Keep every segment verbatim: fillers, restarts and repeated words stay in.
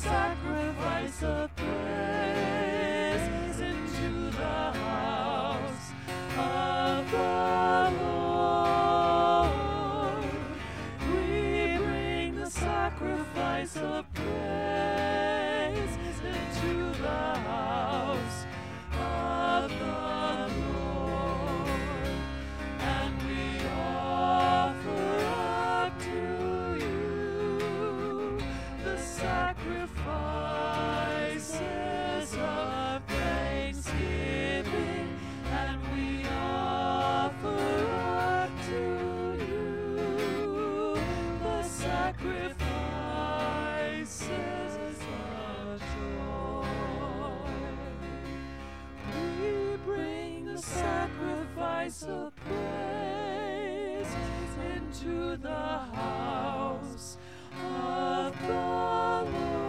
sacrifice of praise into the house of the Lord. We bring the sacrifice of praise into the house of the Lord, and we offer up to you the sacrifices of thanksgiving, and we offer up to you the sacrifices of joy. We bring the sacrifice of praise into the house of the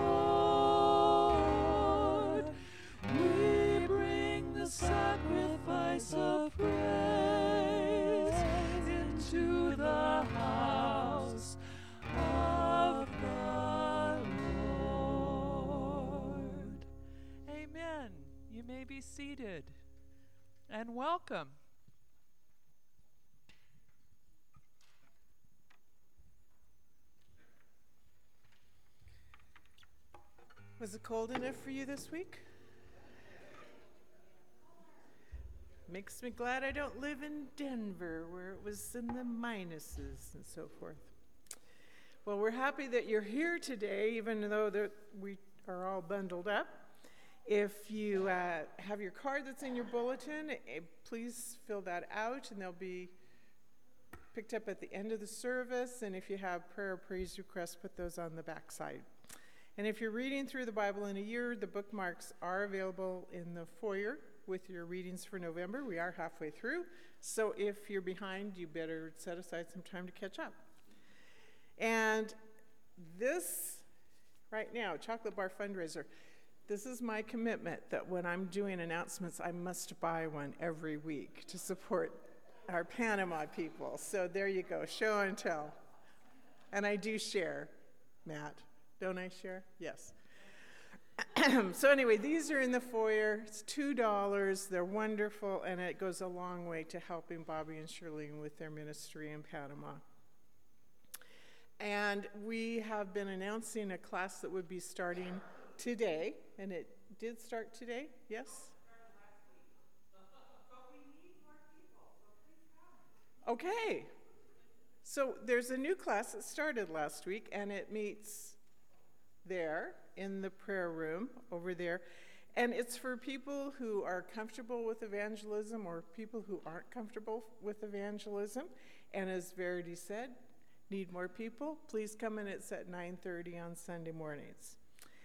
Lord. We bring the sacrifice of praise into the house of the Lord. Amen. You may be seated. And welcome. Was it cold enough for you this week? Makes me glad I don't live in Denver, where it was in the minuses and so forth. Well, we're happy that you're here today, even though that we are all bundled up. If you uh, have your card that's in your bulletin, eh, please fill that out, and they'll be picked up at the end of the service. And if you have prayer or praise requests, put those on the back side. And if you're reading through the Bible in a year, the bookmarks are available in the foyer with your readings for November. We are halfway through, so if you're behind, you better set aside some time to catch up. And this, right now, Chocolate Bar Fundraiser, this is my commitment that when I'm doing announcements, I must buy one every week to support our Panama people. So there you go, show and tell. And I do share, Matt. Don't I share? Yes. So anyway, these are in the foyer. It's two dollars. They're wonderful, and it goes a long way to helping Bobby and Shirlene with their ministry in Panama. And we have been announcing a class that would be starting today, and it did start today, yes? Okay. So there's a new class that started last week, and it meets there in the prayer room over there. And it's for people who are comfortable with evangelism or people who aren't comfortable with evangelism. And as Verity said, need more people? Please come in. It's at nine thirty on Sunday mornings.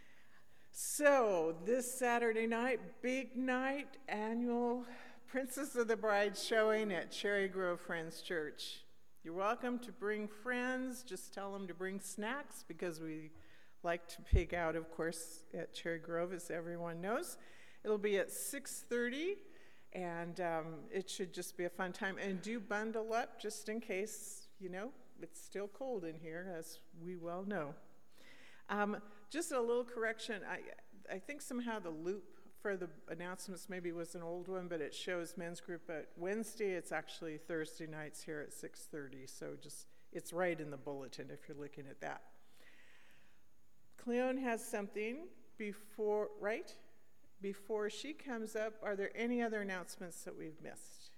So this Saturday night, big night, annual Princess of the Bride showing at Cherry Grove Friends Church. You're welcome to bring friends. Just tell them to bring snacks, because we like to pig out, of course, at Cherry Grove, as everyone knows. It'll be at six thirty, and um, it should just be a fun time. And do bundle up, just in case, you know, it's still cold in here, as we well know. Um, just a little correction. I, I think somehow the loop for the announcements maybe was an old one, but it shows men's group at Wednesday. It's actually Thursday nights here at six thirty, so just it's right in the bulletin if you're looking at that. Cleone has something before, right? Before she comes up, are there any other announcements that we've missed?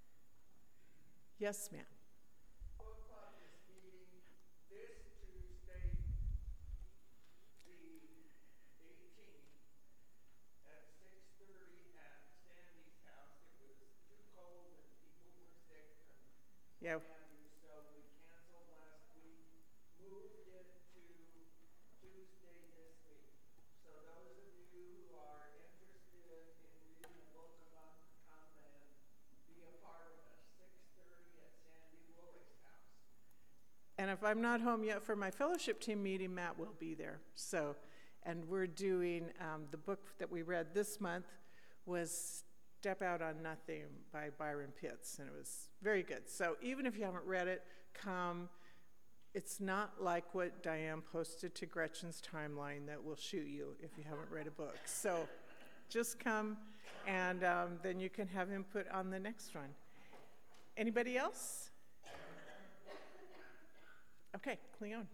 Yes, ma'am. Book club is meeting this Tuesday, the eighteenth, at six thirty at Sandy's house. It was too cold and people were sick. And Yeah. So we canceled last week, moved it to Tuesday this week. So those of you who are interested in reading a book a month, come and be a part of it. six thirty at Sandy Wooley's house. And if I'm not home yet for my fellowship team meeting, Matt will be there. So, and we're doing, um, the book that we read this month was Step Out on Nothing by Byron Pitts, and it was very good. So even if you haven't read it, come. It's not like what Diane posted to Gretchen's timeline that will shoot you if you haven't read a book. So just come, and um, then you can have input on the next one. Anybody else? Okay, Cleon.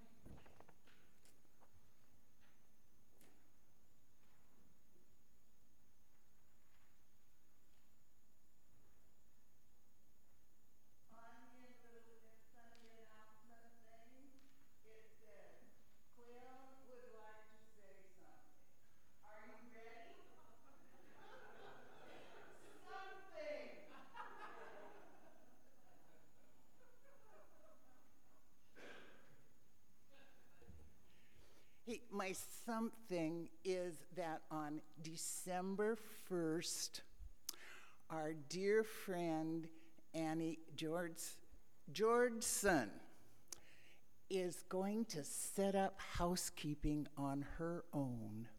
Hey, my something is that on December first, our dear friend Annie George, Georgeson is going to set up housekeeping on her own.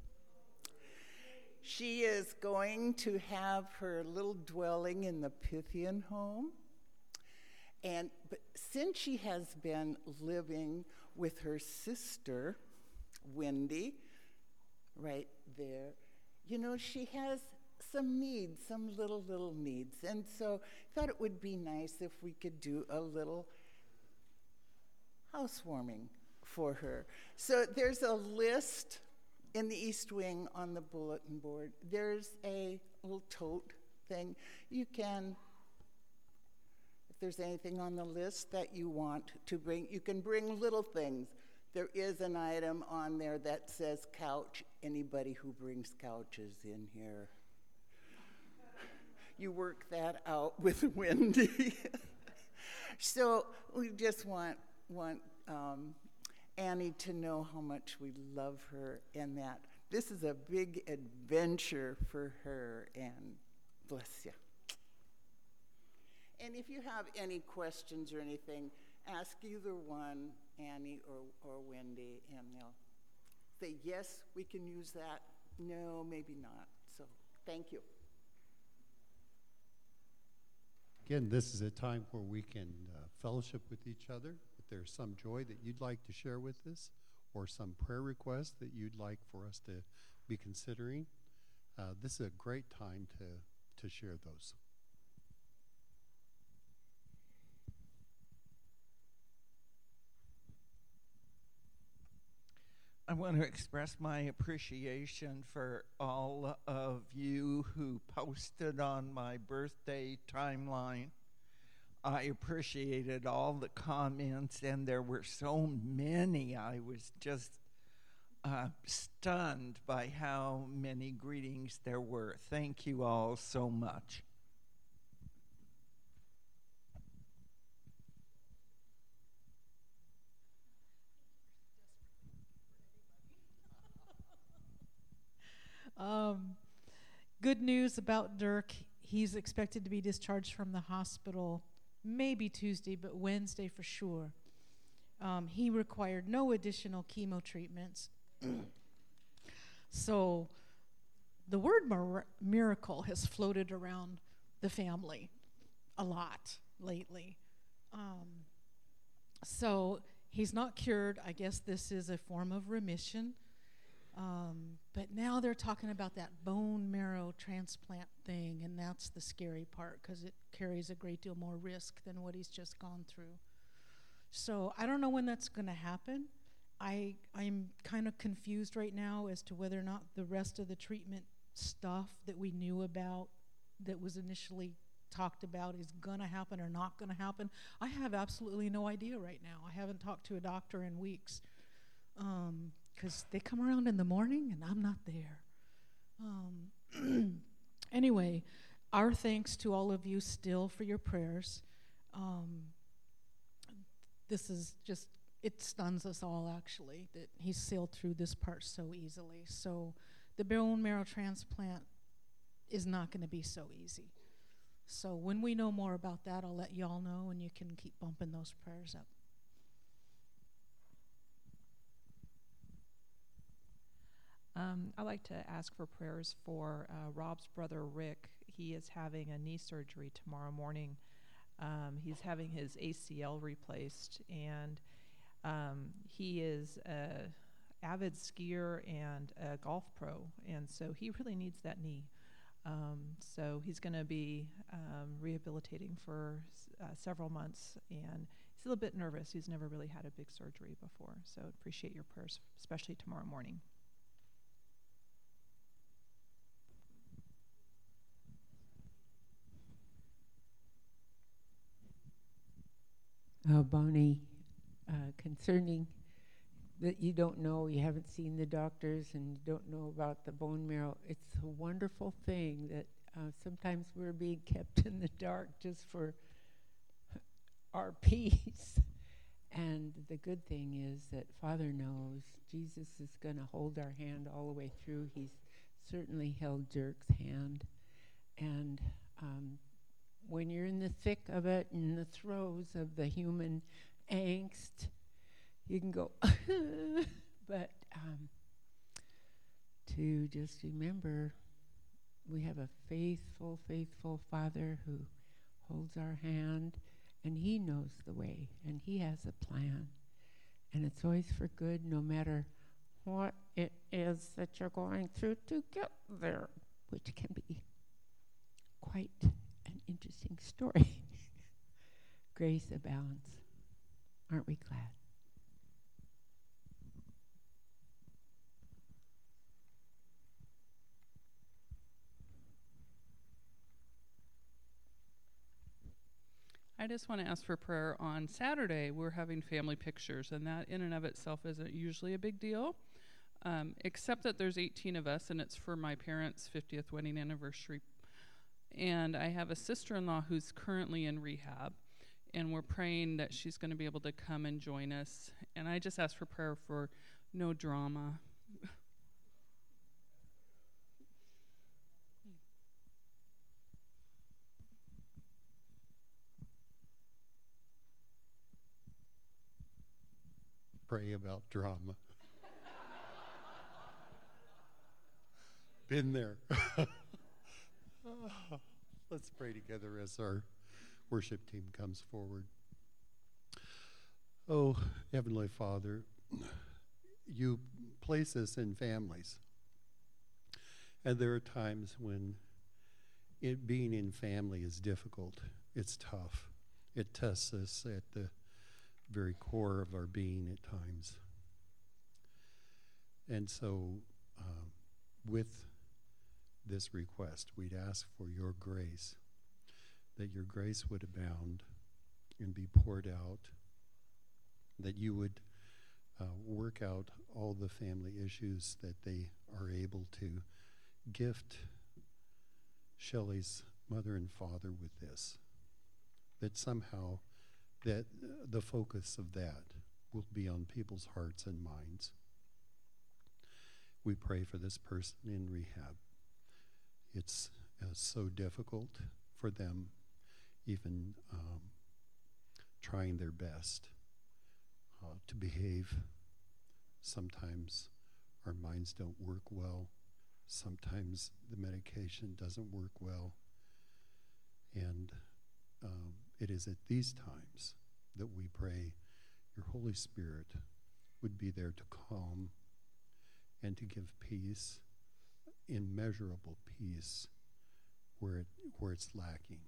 She is going to have her little dwelling in the Pythian home. And but since she has been living with her sister, Wendy, right there, you know, she has some needs, some little, little needs. And so I thought it would be nice if we could do a little housewarming for her. So there's a list in the East Wing on the bulletin board. There's a little tote thing. You can, if there's anything on the list that you want to bring, you can bring little things. There is an item on there that says couch. Anybody who brings couches in here. You work that out with Wendy. So we just want, want um, Annie to know how much we love her and that this is a big adventure for her, and bless you. And if you have any questions or anything, ask either one, Annie or, or Wendy, and they'll say, yes, we can use that. No, maybe not. So thank you. Again, this is a time where we can uh, fellowship with each other. If there's some joy that you'd like to share with us, or some prayer request that you'd like for us to be considering, uh, this is a great time to, to share those. I want to express my appreciation for all of you who posted on my birthday timeline. I appreciated all the comments, and there were so many. I was just uh, stunned by how many greetings there were. Thank you all so much. Um, good news about Dirk. He's expected to be discharged from the hospital maybe Tuesday, but Wednesday for sure. Um, he required no additional chemo treatments. So the word mir- miracle has floated around the family a lot lately. Um, so he's not cured. I guess this is a form of remission. Um, but now they're talking about that bone marrow transplant thing, and that's the scary part because it carries a great deal more risk than what he's just gone through. So I don't know when that's going to happen. I, I'm kind of confused right now as to whether or not the rest of the treatment stuff that we knew about that was initially talked about is going to happen or not going to happen. I have absolutely no idea right now. I haven't talked to a doctor in weeks. Um, because they come around in the morning and I'm not there. Um, anyway, our thanks to all of you still for your prayers. Um, this is just, it stuns us all actually that he sailed through this part so easily. So the bone marrow transplant is not going to be so easy. So when we know more about that, I'll let y'all know and you can keep bumping those prayers up. Um, I'd like to ask for prayers for uh, Rob's brother, Rick. He is having a knee surgery tomorrow morning. Um, he's having his A C L replaced, and Um, he is a avid skier and a golf pro, and so he really needs that knee. Um, so he's going to be um, rehabilitating for uh, several months, and he's a little bit nervous. He's never really had a big surgery before, so appreciate your prayers, especially tomorrow morning. Uh, Bonnie, uh, concerning that you don't know, you haven't seen the doctors and you don't know about the bone marrow, it's a wonderful thing that uh, sometimes we're being kept in the dark just for our peace. And the good thing is that Father knows Jesus is going to hold our hand all the way through. He's certainly held Dirk's hand. And um, when you're in the thick of it, in the throes of the human angst, you can go, but um, to just remember we have a faithful, faithful Father who holds our hand, and he knows the way, and he has a plan. And it's always for good, no matter what it is that you're going through to get there, which can be quite an interesting story. Grace abounds. Aren't we glad? I just want to ask for prayer. On Saturday, we're having family pictures, and that in and of itself isn't usually a big deal, um, except that there's eighteen of us, and it's for my parents' fiftieth wedding anniversary. And I have a sister-in-law who's currently in rehab, and we're praying that she's going to be able to come and join us. And I just ask for prayer for no drama. Pray about drama. Been there. Let's pray together as our worship team comes forward. Oh, Heavenly Father, you place us in families. And there are times when it being in family is difficult. It's tough. It tests us at the very core of our being at times. And so uh, with this request, we'd ask for your grace, that your grace would abound and be poured out, that you would uh, work out all the family issues, that they are able to gift Shelley's mother and father with this, that somehow that uh, the focus of that will be on people's hearts and minds. We pray for this person in rehab. It's uh, so difficult for them, even um, trying their best uh, to behave. Sometimes our minds don't work well. Sometimes the medication doesn't work well. And um, it is at these times that we pray your Holy Spirit would be there to calm and to give peace, immeasurable peace, where it, where it's lacking.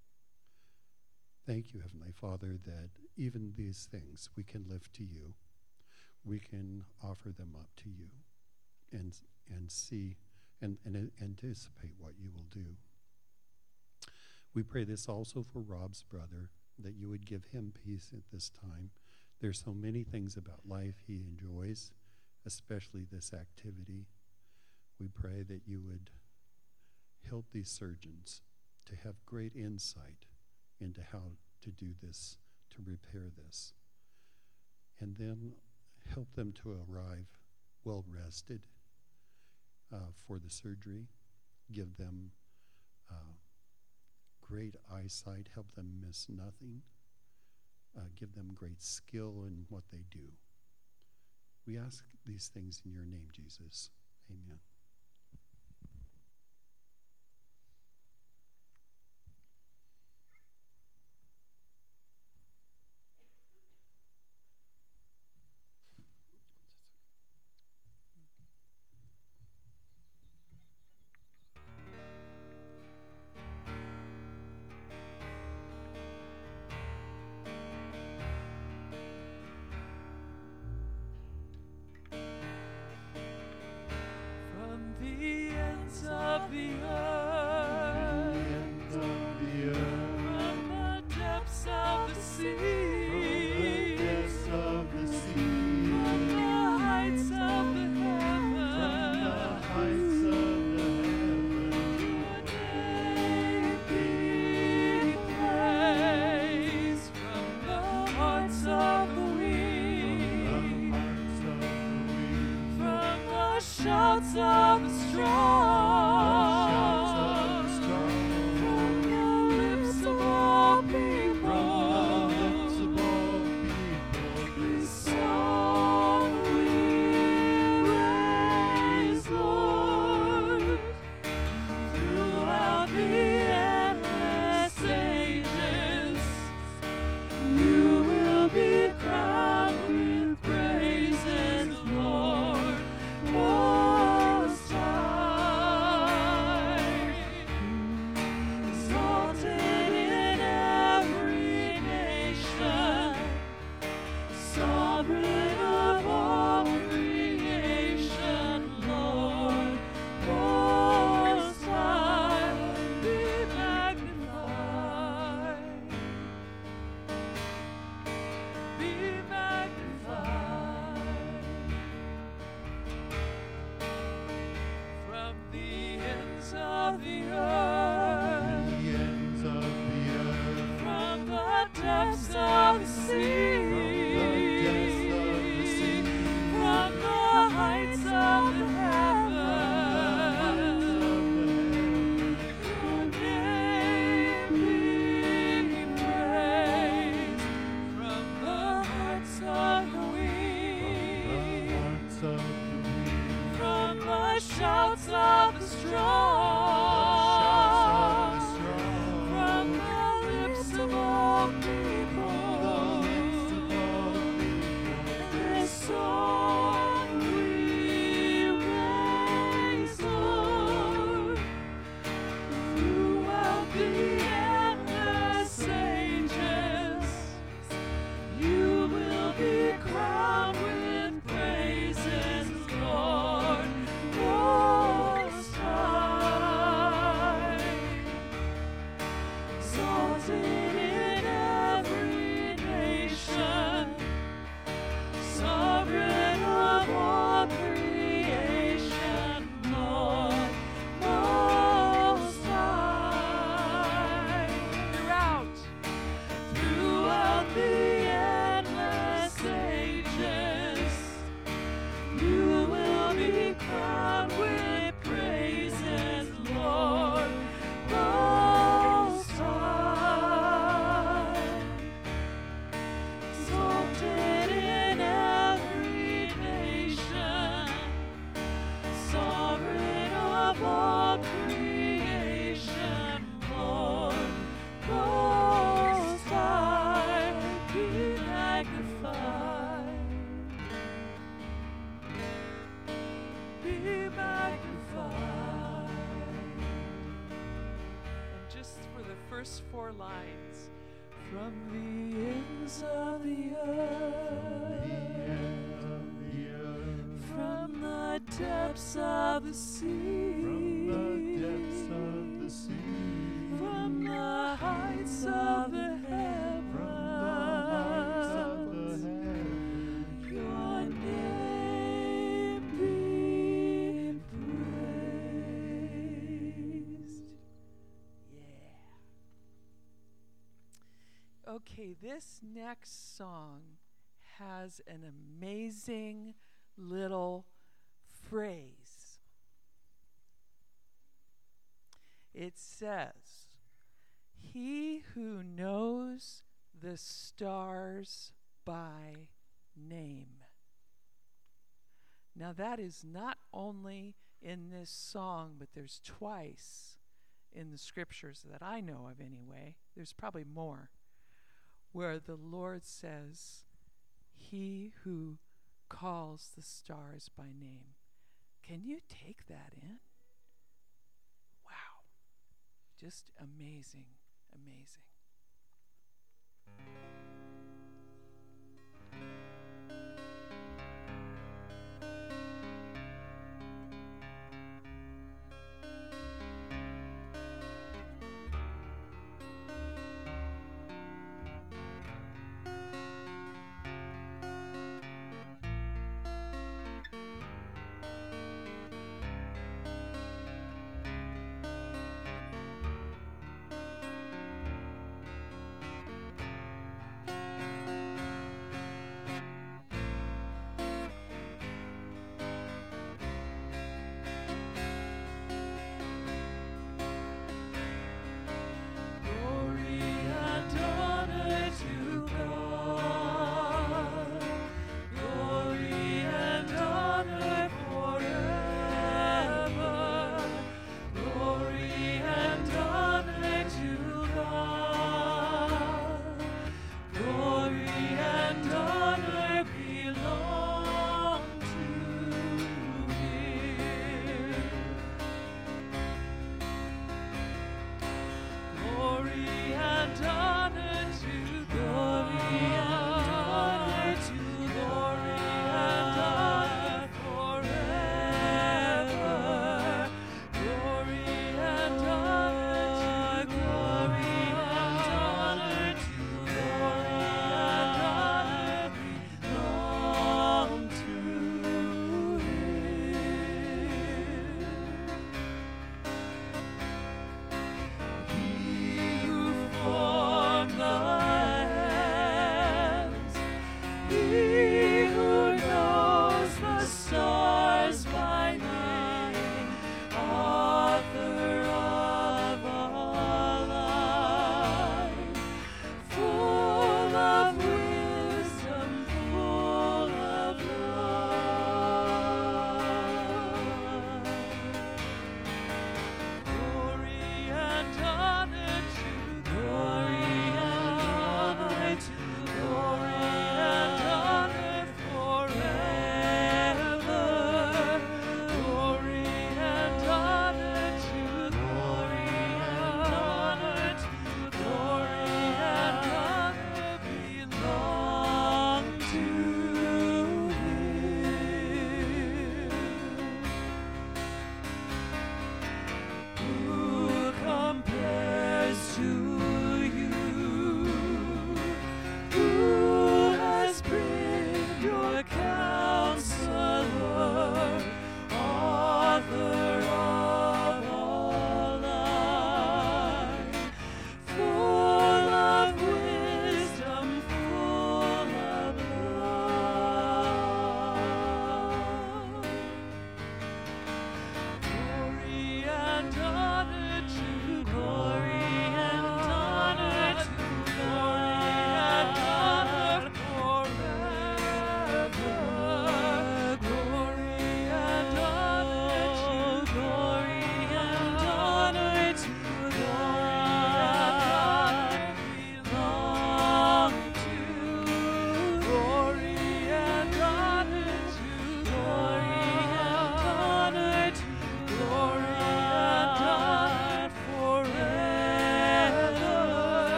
Thank you, Heavenly Father, that even these things we can lift to you. We can offer them up to you and, and see and, and anticipate what you will do. We pray this also for Rob's brother, that you would give him peace at this time. There's so many things about life he enjoys, especially this activity. We pray that you would help these surgeons to have great insight into how to do this, to repair this, and then help them to arrive well rested uh, for the surgery. Give them uh, great eyesight, help them miss nothing, uh, give them great skill in what they do. We ask these things in your name, Jesus. Amen. shouts of the strong, from the lips of all people, this song we raise, Lord, throughout the endless ages. You will be crowned with praises, Lord, Most High. Exalted in every nation, sovereign of all creation, Lord, Most High, be magnified. Be magnified from the ends of the earth, from the depths of the sea, from the heights of the heavens. Your name be praised from the hearts of the weak, from the shouts of the strong, from the lips of all people. This song we raise, Lord, throughout the endless ages. You will be crowned with praises, Lord, Most High. Exalted in every nation, sovereign of all creation, Lord, Most High. Throughout, throughout the endless ages, you will be crowned with praises, Lord, Most High. Exalted in every nation, sovereign of all creation, Lord, Most High, be magnified. Be magnified. And just for the first four lines, from the ends of the earth, from the depths of the sea, from the heights of the heavens, your name be praised. Yeah. Okay, this next song has an amazing little phrase. It says, "He who knows the stars by name." Now that is not only in this song, but there's twice in the scriptures that I know of anyway, there's probably more, where the Lord says, "He who calls the stars by name." Can you take that in? Wow. Just amazing, amazing.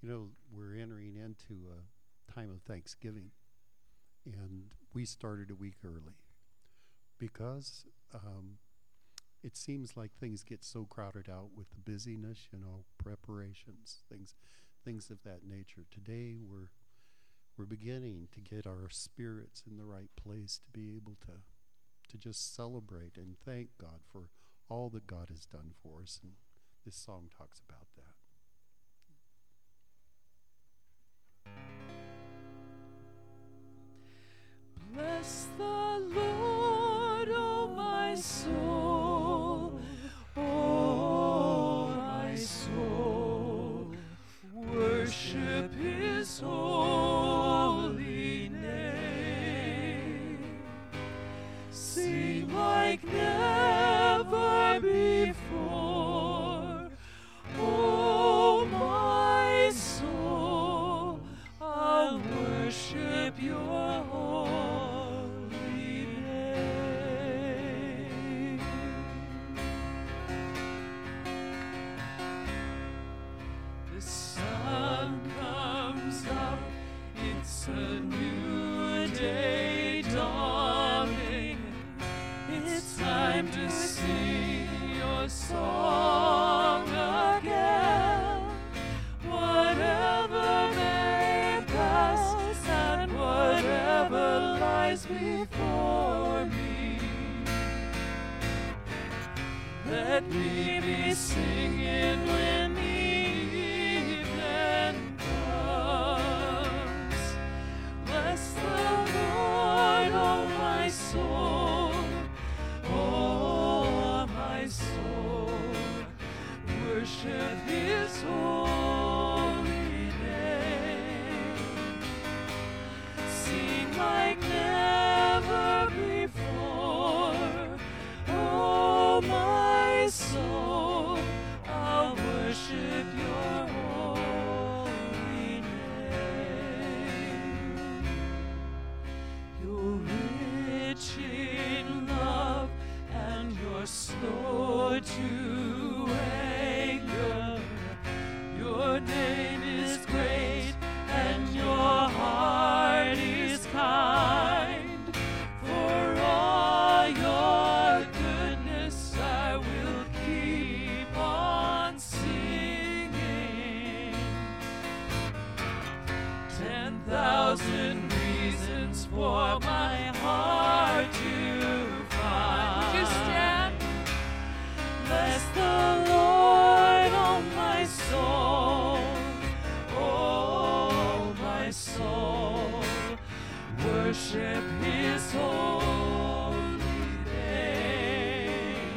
You know, we're entering into a time of Thanksgiving, and we started a week early because um, it seems like things get so crowded out with the busyness, you know, preparations, things, things of that nature. Today, we're we're beginning to get our spirits in the right place to be able to to just celebrate and thank God for all that God has done for us, and this song talks about that. Bless the Lord, oh my soul, oh my soul, worship his holy name. Sing like never before, oh my soul, I'll worship your holy name. The sun comes up, it's a new day dawning. It's time to sing your song again. Whatever may pass and whatever lies before me, let me be singing when the evening comes. Bless the Lord, oh my soul, oh my soul, worship his holy name. Sing like never before, oh my soul, I'll worship your holy name. You're rich in love and you're slow to anger. Your name is great and your heart is kind. For all your goodness I will keep on singing. Ten thousand reasons for my heart to find. Would you stand? Bless the Lord, oh my soul, oh my soul, worship his holy name.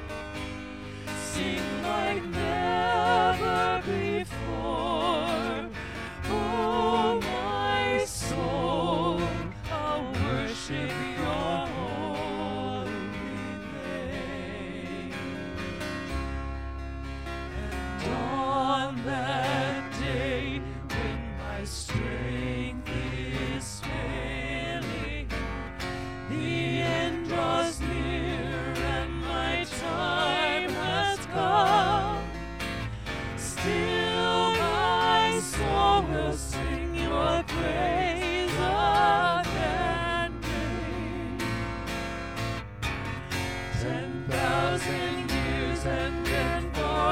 Sing like never before, oh my soul, I'll worship your holy name. And on that day when my strength is failing, the end draws near and my time has come, still my soul will sing your praise again. Ten thousand years and then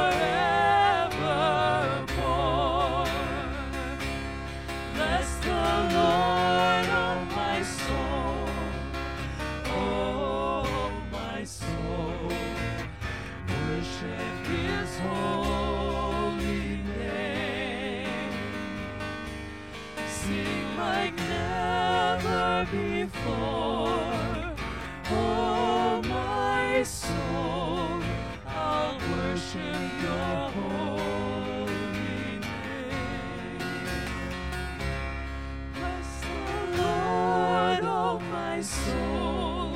forevermore. Bless the Lord, oh my soul, oh my soul, worship his holy name. Sing like never before, oh my soul, I'll worship your holy name. Bless the Lord, oh my soul,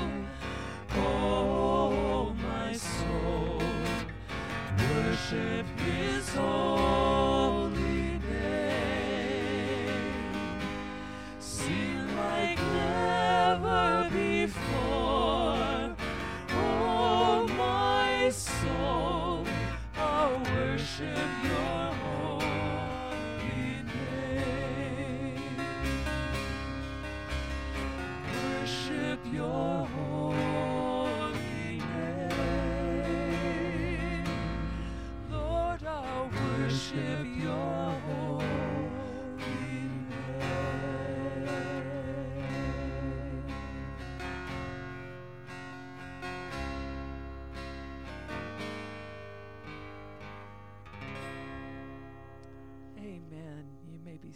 oh my soul, worship his holy name. Sing like never before, oh my soul, I'll worship your holy name.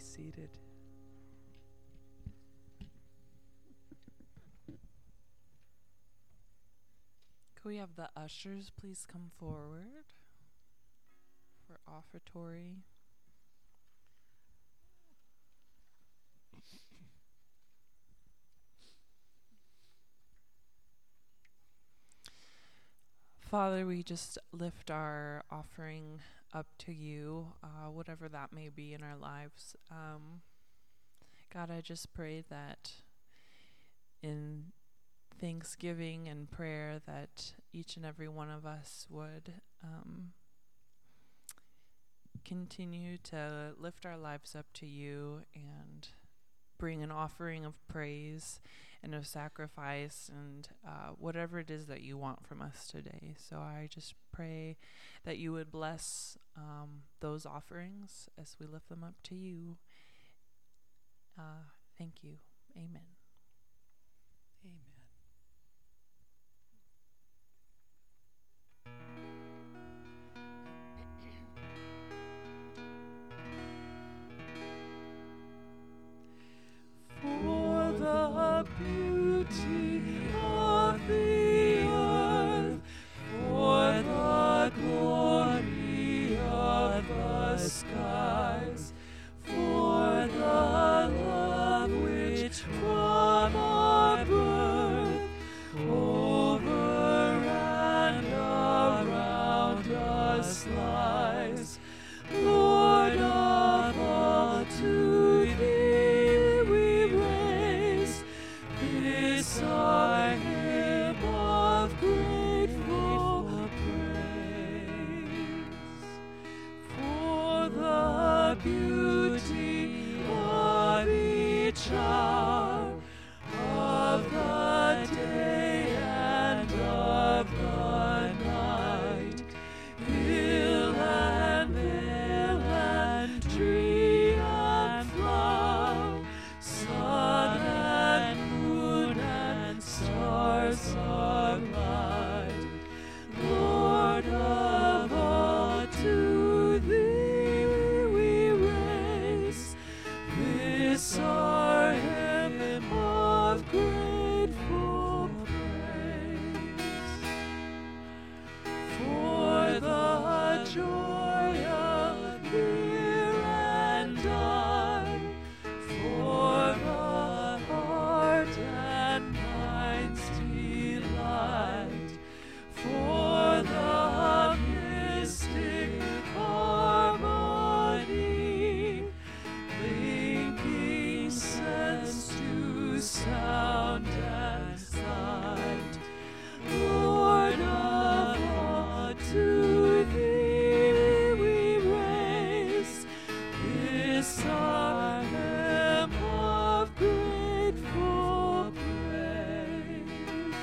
seated. Could we have the ushers please come forward for offertory? Father, we just lift our offering up to you, uh, whatever that may be in our lives. Um, God, I just pray that in thanksgiving and prayer that each and every one of us would um, continue to lift our lives up to you and bring an offering of praise and of sacrifice and uh, whatever it is that you want from us today. So I just pray that you would bless um, those offerings as we lift them up to you. Uh, thank you. Amen. Amen. For the beauty of the earth, for the glory of the skies, for the love which from our birth over and around us lies, Lord of all, to thee we raise this our hymn of grateful praise. For the beauty of each hour of the day and of the night, hill and vale and tree and flower, sun and moon and stars of light, Lord of all, to thee we raise this our hymn of grateful praise. For the joy of near and die, for the heart and mind's delight, for the mystic harmony, linking sense to sound and sight, Lord of all, to thee we raise this our hymn of grateful praise.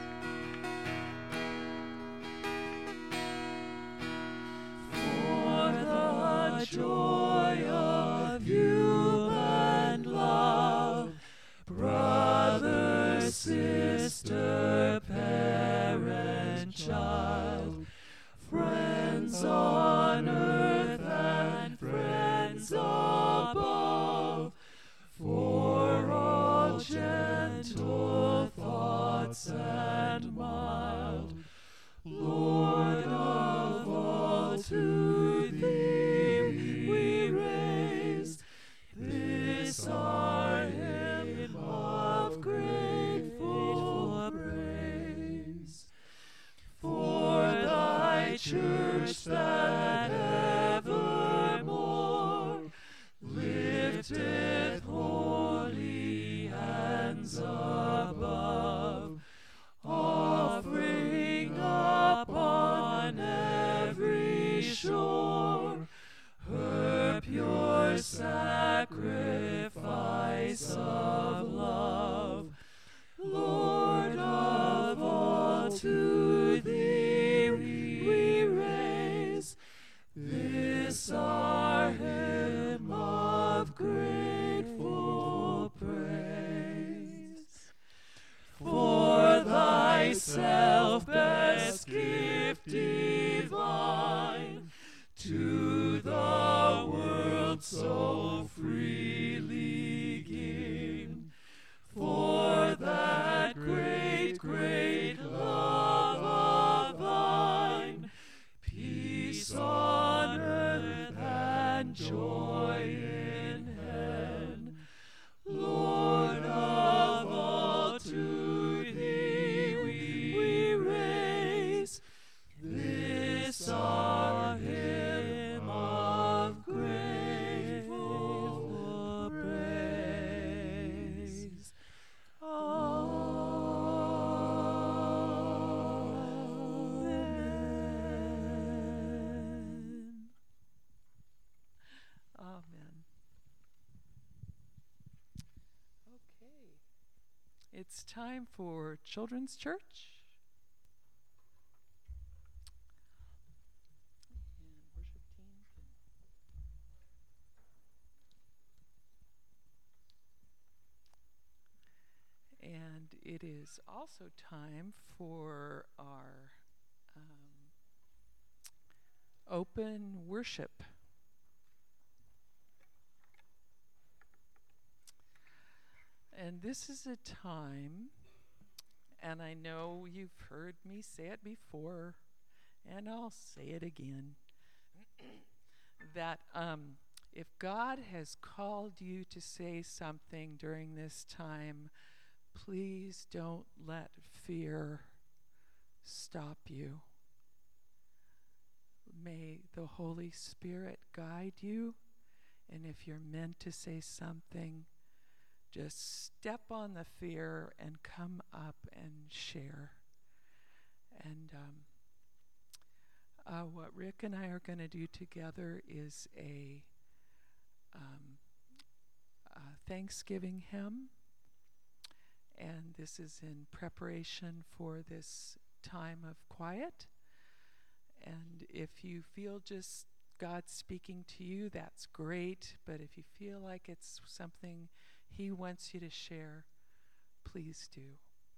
For the joy of human love, brother, sister, parent, child, friends on earth and friends above, for all gentle thoughts and mild, Lord of all, to thee we raise this our hymn of grateful praise. For thy church that evermore lifteth holy hands above, offering upon every shore her pure sacrifice of love, Lord of all, to thee we raise saw him of grateful praise. Amen. Amen. Okay. It's time for Children's Church. And worship team can- And it is also time for our um, open worship. And this is a time, and I know you've heard me say it before, and I'll say it again, that um, if God has called you to say something during this time, please don't let fear stop you. May the Holy Spirit guide you, and if you're meant to say something, just step on the fear and come up and share. And um, uh, what Rick and I are going to do together is a, um, a Thanksgiving hymn. And this is in preparation for this time of quiet. And if you feel just God speaking to you, that's great. But if you feel like it's something He wants you to share, please do.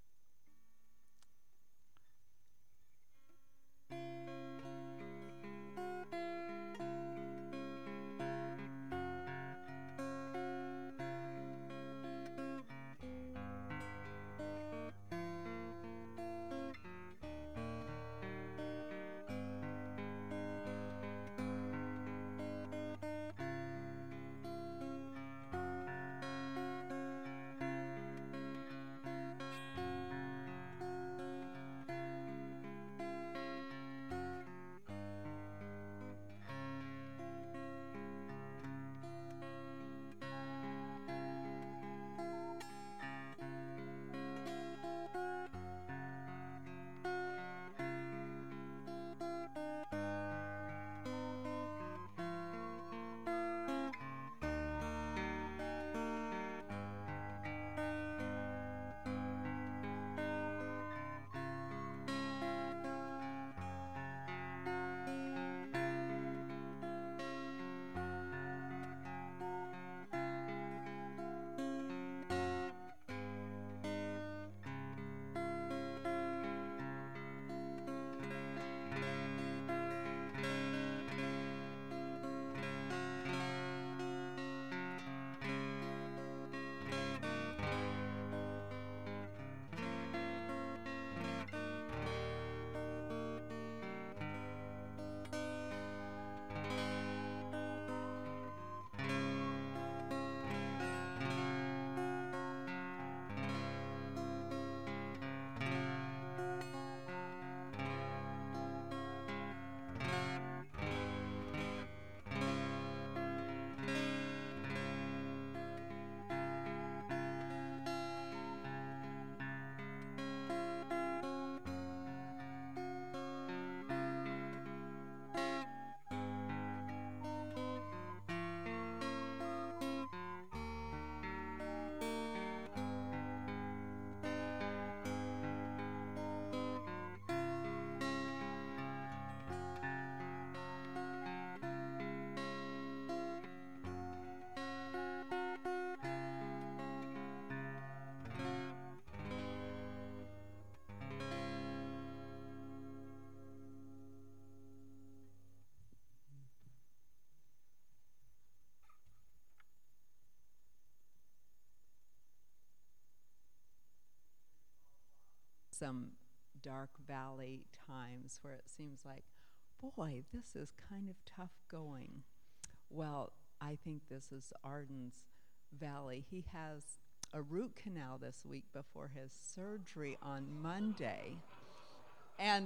Some dark valley times where it seems like, boy, this is kind of tough going. Well, I think this is Arden's valley. He has a root canal this week before his surgery on Monday. And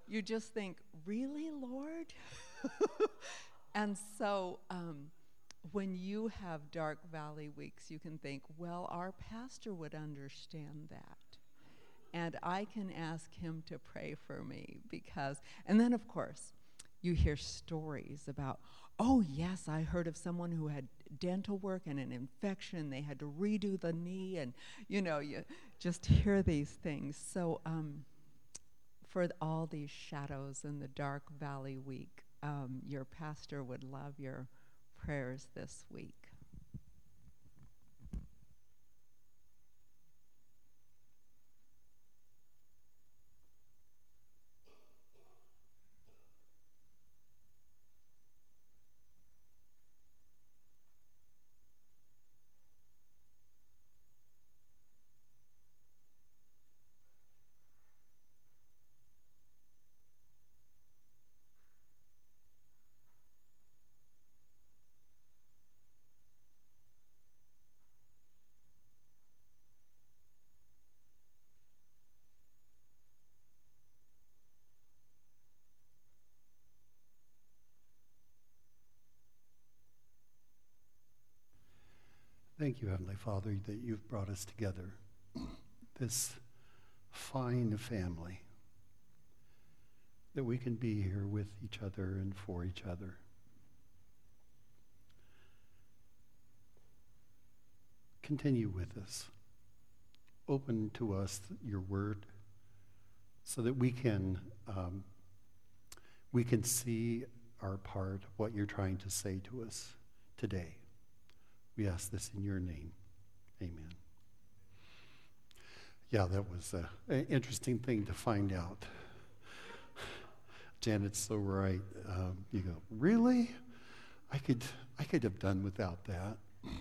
you just think, really, Lord? And so um, when you have dark valley weeks, you can think, well, our pastor would understand that. And I can ask him to pray for me because, and then of course, you hear stories about, oh yes, I heard of someone who had dental work and an infection. They had to redo the knee, and you know, you just hear these things. So um, for all these shadows in the dark valley week, um, your pastor would love your prayers this week. Thank you, Heavenly Father, that you've brought us together, this fine family, that we can be here with each other and for each other. Continue with us. Open to us your word so that we can um, we can see our part, what you're trying to say to us today. We ask this in your name. Amen. Yeah, that was uh, an interesting thing to find out. Janet's so right. Um, you go, really? I could, I could have done without that.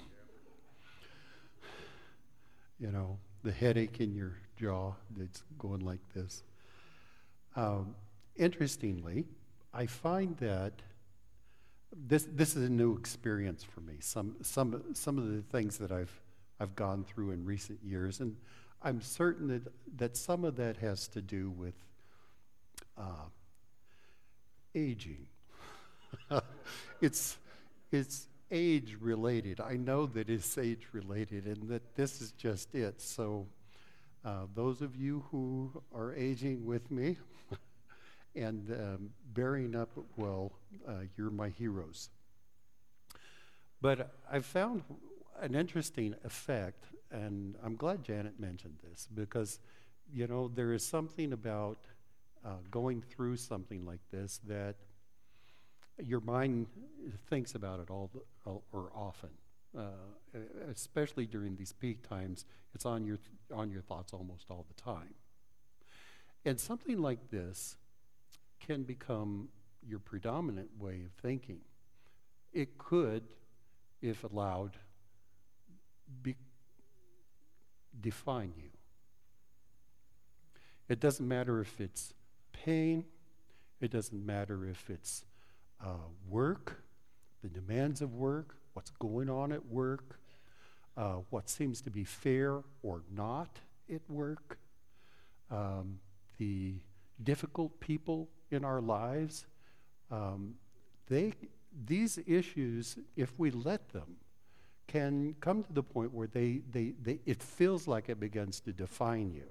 You know, the headache in your jaw that's going like this. Um, interestingly, I find that This this is a new experience for me. Some some some of the things that I've I've gone through in recent years, and I'm certain that that some of that has to do with uh, aging. it's it's age related. I know that it's age related, and that this is just it. So, uh, those of you who are aging with me. And um, bearing up well, uh, you're my heroes. But I've found an interesting effect, and I'm glad Janet mentioned this, because, you know, there is something about uh, going through something like this that your mind thinks about it all the, or often, uh, especially during these peak times. It's on your on your thoughts almost all the time. And something like this can become your predominant way of thinking. It could, if allowed, be, define you. It doesn't matter if it's pain, it doesn't matter if it's uh, work, the demands of work, what's going on at work, uh, what seems to be fair or not at work, um, the difficult people in our lives, um, they these issues, if we let them, can come to the point where they, they, they it feels like it begins to define you.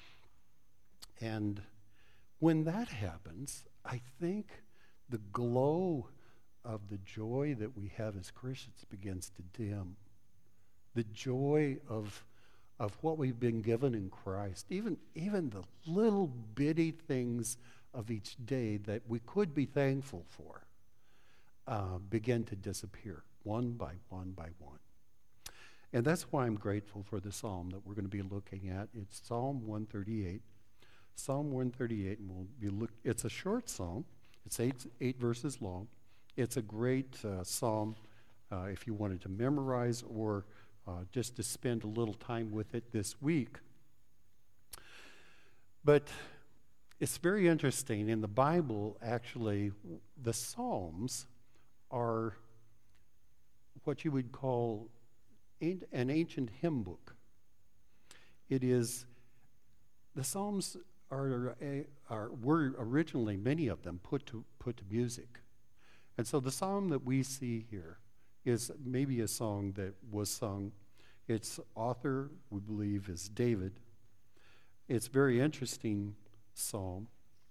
And when that happens, I think the glow of the joy that we have as Christians begins to dim. The joy of of what we've been given in Christ, even even the little bitty things of each day that we could be thankful for, uh, begin to disappear one by one by one. And that's why I'm grateful for the psalm that we're going to be looking at. It's Psalm one thirty-eight. Psalm one thirty-eight, and we'll be look. It's a short psalm. It's eight eight verses long. It's a great uh, psalm uh, if you wanted to memorize or uh, just to spend a little time with it this week. But it's very interesting. In the Bible, actually, the Psalms are what you would call an ancient hymn book. It is, the Psalms are, a- are were originally, many of them, put to, put to music. And so the psalm that we see here is maybe a song that was sung. Its author, we believe, is David. It's a very interesting psalm.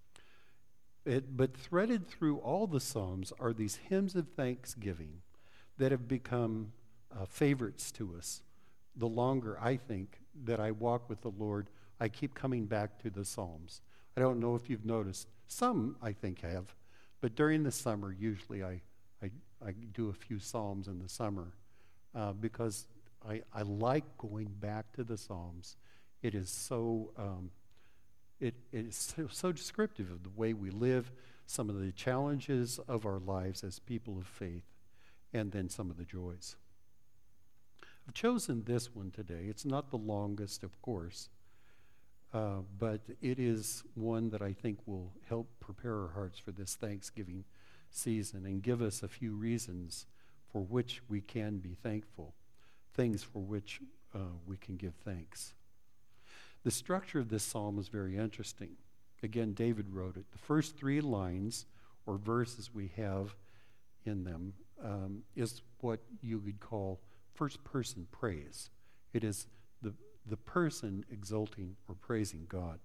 It, but threaded through all the psalms are these hymns of thanksgiving that have become uh, favorites to us. The longer I think that I walk with the Lord, I keep coming back to the psalms. I don't know if you've noticed. Some, I think, have. But during the summer, usually I, I, I do a few psalms in the summer uh, because I, I like going back to the psalms. It is so um, it, it is so, so descriptive of the way we live, some of the challenges of our lives as people of faith, and then some of the joys. I've chosen this one today. It's not the longest, of course, uh, but it is one that I think will help prepare our hearts for this Thanksgiving season and give us a few reasons for which we can be thankful, things for which uh, we can give thanks. The structure of this psalm is very interesting. Again, David wrote it. The first three lines or verses we have in them um, is what you would call first-person praise. It is the, the person exulting or praising God.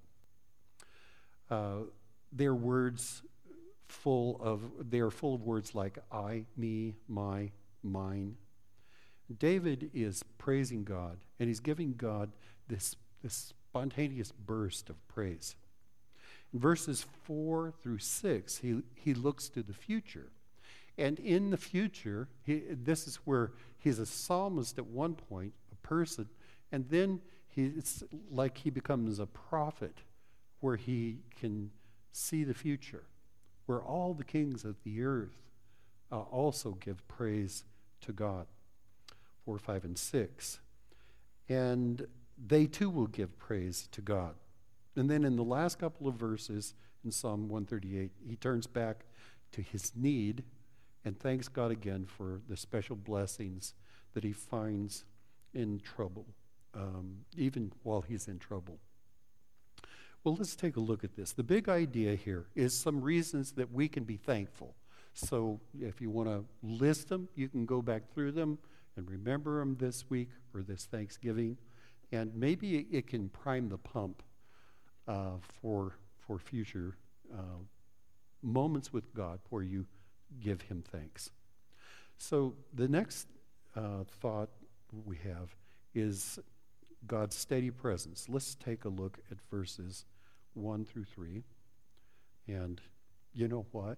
Uh, they're words full of, they are full of words like I, me, my, mine. David is praising God, and he's giving God this, this spontaneous burst of praise. In verses four through six, he, he looks to the future. And in the future, he, this is where he's a psalmist at one point, a person, and then he, it's like he becomes a prophet where he can see the future, where all the kings of the earth uh, also give praise to God. Four, five, and six. And they too will give praise to God. And then in the last couple of verses in Psalm one thirty-eight, he turns back to his need and thanks God again for the special blessings that he finds in trouble, um, even while he's in trouble. Well, let's take a look at this. The big idea here is some reasons that we can be thankful. So if you want to list them, you can go back through them and remember them this week or this Thanksgiving. And maybe it can prime the pump uh, for, for future uh, moments with God where you give him thanks. So the next uh, thought we have is God's steady presence. Let's take a look at verses one through three. And you know what?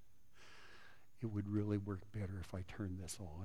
It would really work better if I turned this on.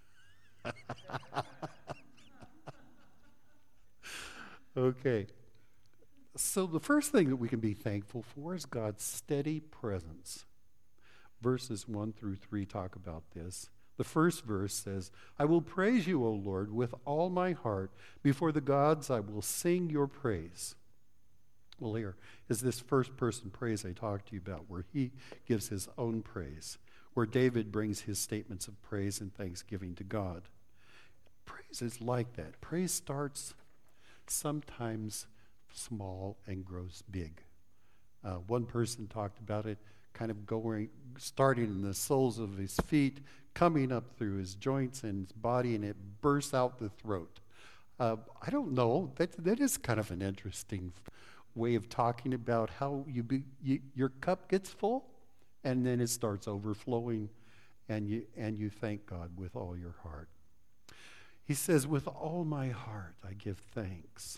Okay. So the first thing that we can be thankful for is God's steady presence. Verses one through three talk about this. The first verse says, I will praise you, O Lord, with all my heart. Before the gods I will sing your praise. Well, here is this first person praise I talked to you about, where he gives his own praise, where David brings his statements of praise and thanksgiving to God. Praise is like that. Praise starts sometimes small and grows big. Uh, one person talked about it kind of going, starting in the soles of his feet, coming up through his joints and his body, and it bursts out the throat. Uh, I don't know. That that is kind of an interesting way of talking about how you, be, you your cup gets full, and then it starts overflowing, and you and you thank God with all your heart. He says, with all my heart I give thanks.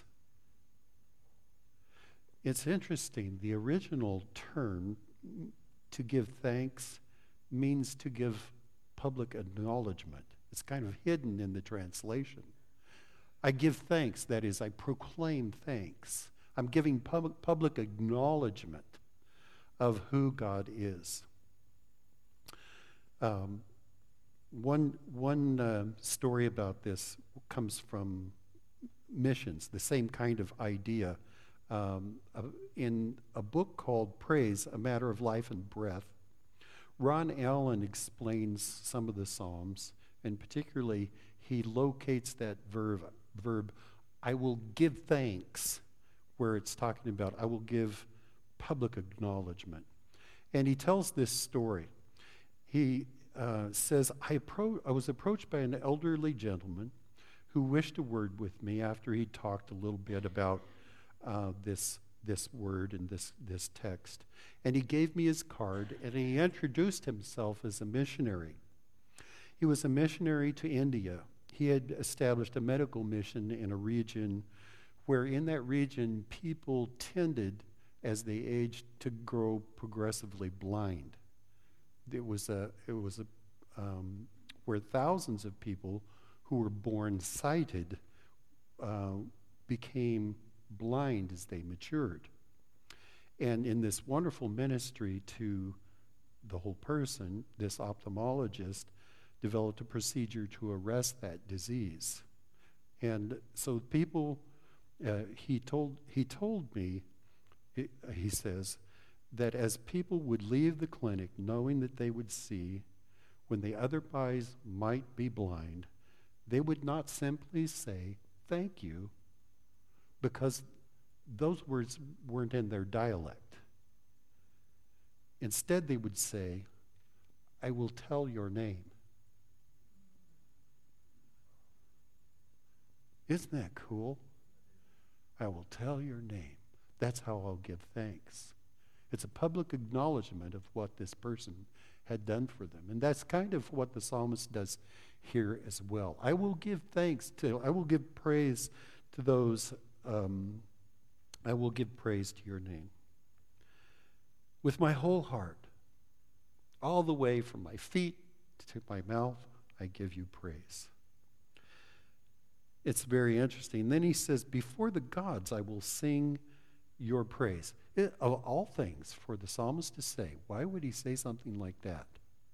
It's interesting. The original term, to give thanks, means to give public acknowledgement. It's kind of hidden in the translation. I give thanks, that is, I proclaim thanks. I'm giving public, public acknowledgement of who God is. Um, one one uh, story about this comes from missions, the same kind of idea. Um, uh, in a book called Praise, A Matter of Life and Breath, Ron Allen explains some of the Psalms, and particularly he locates that verb, verb I will give thanks, where it's talking about, I will give public acknowledgement. And he tells this story. He uh, says, I, appro- I was approached by an elderly gentleman who wished a word with me after he talked a little bit about uh, this, this word and this, this text. And he gave me his card, and he introduced himself as a missionary. He was a missionary to India. He had established a medical mission in a region where in that region people tended, as they aged, to grow progressively blind. It was a, it was a, um, where thousands of people who were born sighted uh, became blind as they matured. And in this wonderful ministry to the whole person, this ophthalmologist developed a procedure to arrest that disease. And so people, uh, he told he told me, he, he says, that as people would leave the clinic knowing that they would see when they otherwise might be blind, they would not simply say, thank you, because those words weren't in their dialect. Instead, they would say, I will tell your name. Isn't that cool? I will tell your name. That's how I'll give thanks. It's a public acknowledgement of what this person had done for them. And that's kind of what the psalmist does here as well. I will give thanks to, I will give praise to those, um, I will give praise to your name. With my whole heart, all the way from my feet to my mouth, I give you praise. It's very interesting. Then he says, before the gods I will sing your praise. It, of all things for the psalmist to say, why would he say something like that?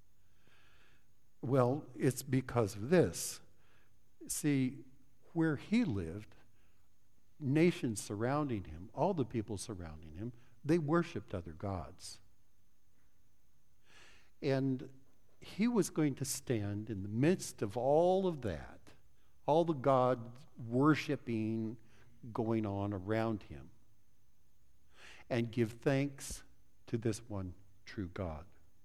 Well, it's because of this. See, where he lived, nations surrounding him, all the people surrounding him, they worshiped other gods. And he was going to stand in the midst of all of that, all the God worshiping going on around him, and give thanks to this one true God.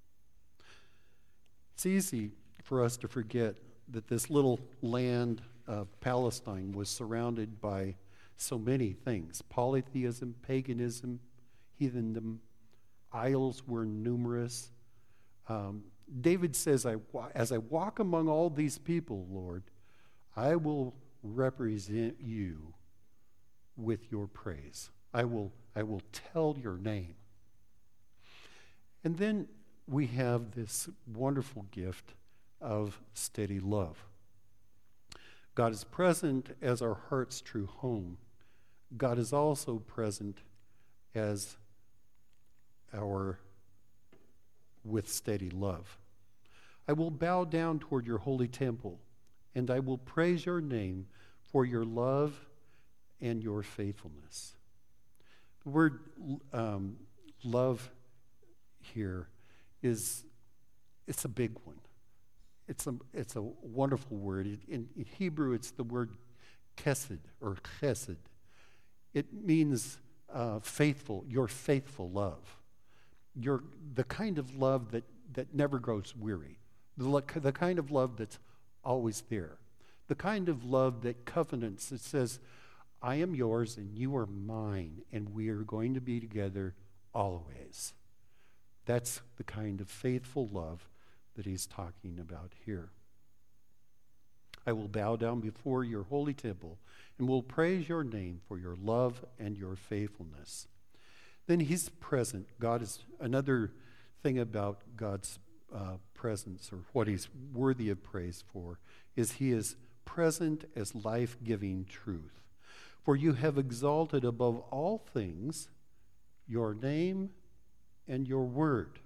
It's easy for us to forget that this little land of Palestine was surrounded by so many things. Polytheism, paganism, heathendom, idols were numerous. Um, David says, I, as I walk among all these people, Lord, I will represent you with your praise. I will, I will tell your name. And then we have this wonderful gift of steady love. God is present as our heart's true home. God is also present as our with steady love. I will bow down toward your holy temple, and I will praise your name for your love and your faithfulness. The word um, love here is, it's a big one. It's a, it's a wonderful word. In, in Hebrew, it's the word chesed or chesed. It means uh, faithful, your faithful love. Your, the kind of love that, that never grows weary. The, the kind of love that's always there. The kind of love that covenants, that says, I am yours and you are mine, and we are going to be together always. That's the kind of faithful love that he's talking about here. I will bow down before your holy temple and will praise your name for your love and your faithfulness. Then he's present. God is another thing about God's uh, presence, or what he's worthy of praise for, is he is present as life-giving truth. For you have exalted above all things your name and your word.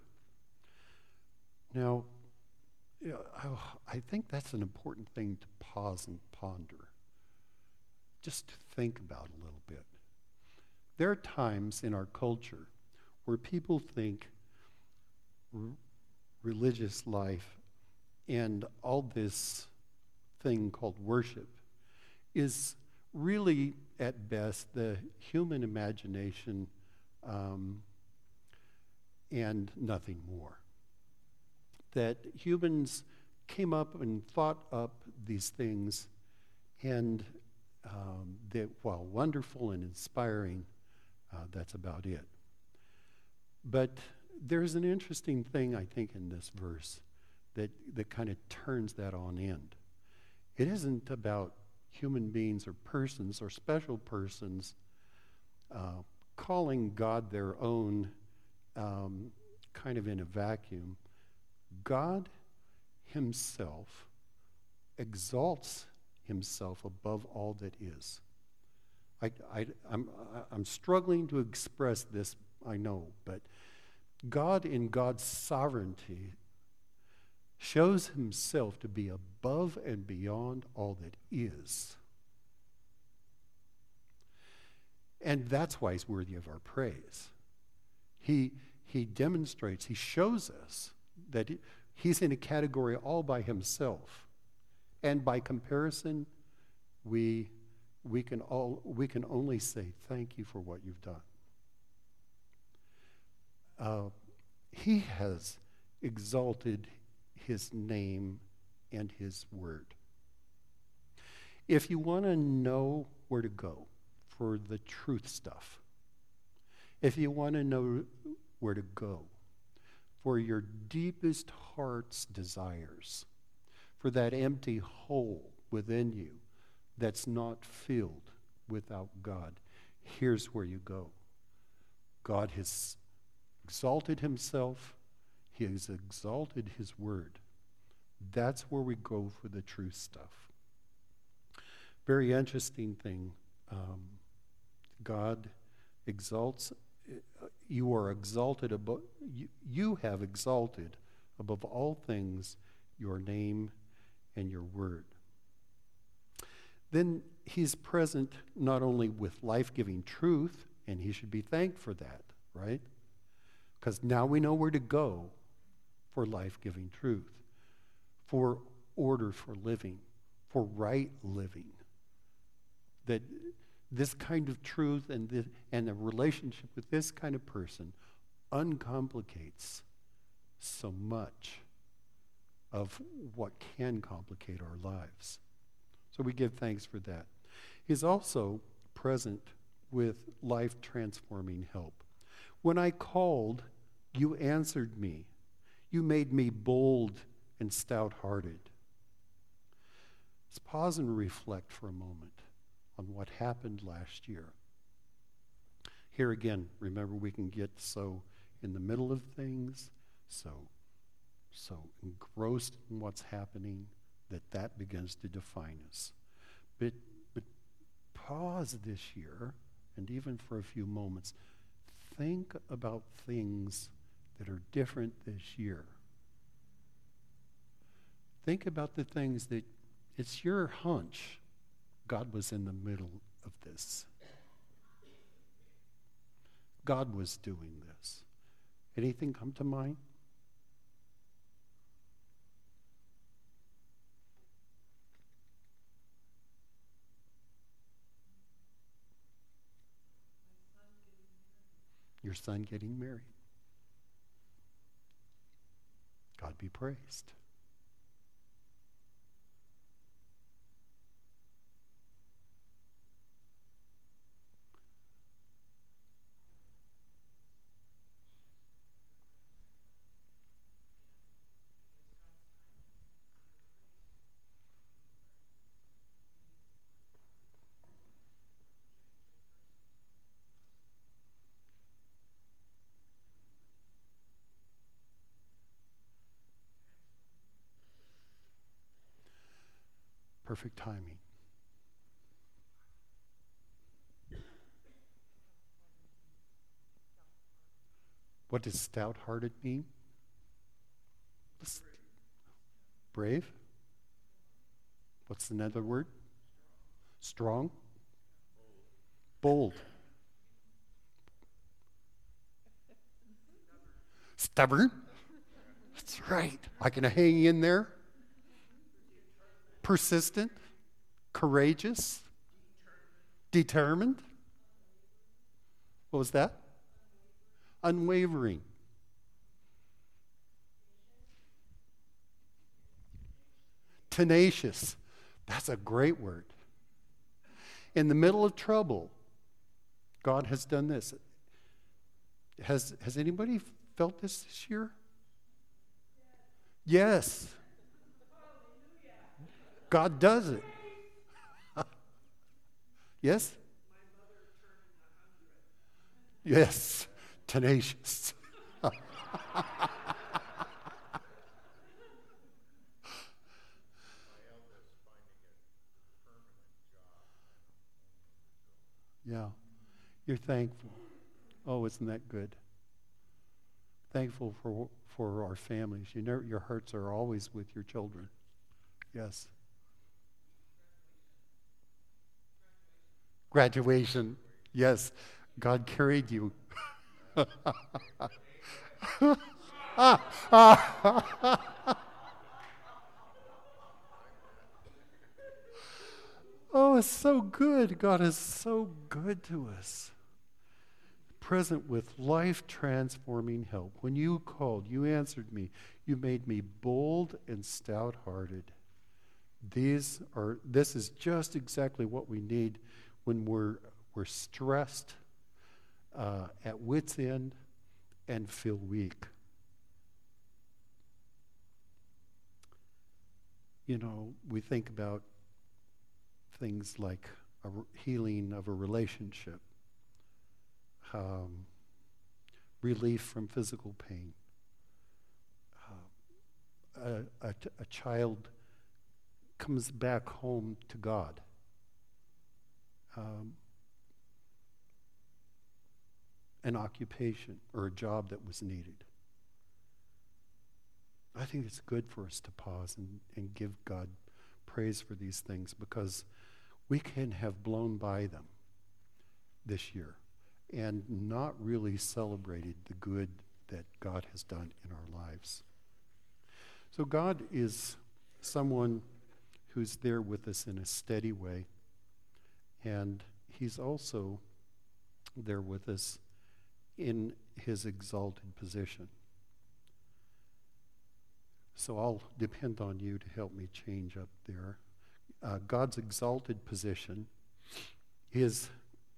Now, you know, I think that's an important thing to pause and ponder. Just to think about a little bit. There are times in our culture where people think r- religious life and all this thing called worship is really, at best, the human imagination um, and nothing more. That humans came up and thought up these things, and um, that while wonderful and inspiring, uh, that's about it. But there's an interesting thing, I think, in this verse that, that kind of turns that on end. It isn't about human beings or persons or special persons uh, calling God their own um, kind of in a vacuum. God himself exalts himself above all that is. I, I, I'm, I'm struggling to express this, I know, but God in God's sovereignty shows himself to be above and beyond all that is. And that's why he's worthy of our praise. He, he demonstrates, he shows us that he, he's in a category all by himself. And by comparison, we, we, can all, we can only say thank you for what you've done. Uh, he has exalted his name and his word. If you want to know where to go for the truth stuff, if you want to know where to go for your deepest heart's desires, for that empty hole within you that's not filled without God, here's where you go. God has exalted himself. He has exalted his word. That's where we go for the true stuff. Very interesting thing. Um, God exalts, you are exalted above, you, you have exalted above all things your name and your word. Then he's present not only with life-giving truth, and he should be thanked for that, right? Because now we know where to go for life-giving truth, for order for living, for right living. That this kind of truth and, this, and a relationship with this kind of person uncomplicates so much of what can complicate our lives. So we give thanks for that. He's also present with life-transforming help. When I called, you answered me. You made me bold and stout-hearted. Let's pause and reflect for a moment on what happened last year. Here again, remember, we can get so in the middle of things, so, so engrossed in what's happening, that that begins to define us. But, but pause this year, and even for a few moments, think about things that are different this year. Think about the things that it's your hunch God was in the middle of this. God was doing this. Anything come to mind? Your son getting married. God be praised. Perfect timing. What does stout-hearted mean? Brave. What's another word? Strong. Bold. Stubborn. That's right. I can hang in there. Persistent, courageous, Determined? What was that? Unwavering. Tenacious. That's a great word. In the middle of trouble, God has done this. Has, has anybody felt this this year? Yes. God does it. Yes? Yes. Tenacious. Yeah. You're thankful. Oh, isn't that good? Thankful for for our families. You know, your hearts are always with your children. Yes. Graduation. Yes. God carried you. Oh, it's so good. God is so good to us. Present with life-transforming help. When you called, you answered me. You made me bold and stout-hearted. These are. This is just exactly what we need when we're we're stressed, uh, at wit's end, and feel weak. You know, we think about things like a re- healing of a relationship. Um, relief from physical pain. Uh, a, a, a child comes back home to God. Um, an occupation or a job that was needed. I think it's good for us to pause and, and give God praise for these things, because we can have blown by them this year and not really celebrated the good that God has done in our lives. So God is someone who's there with us in a steady way, and he's also there with us in his exalted position. So I'll depend on you to help me change up there. Uh, God's exalted position is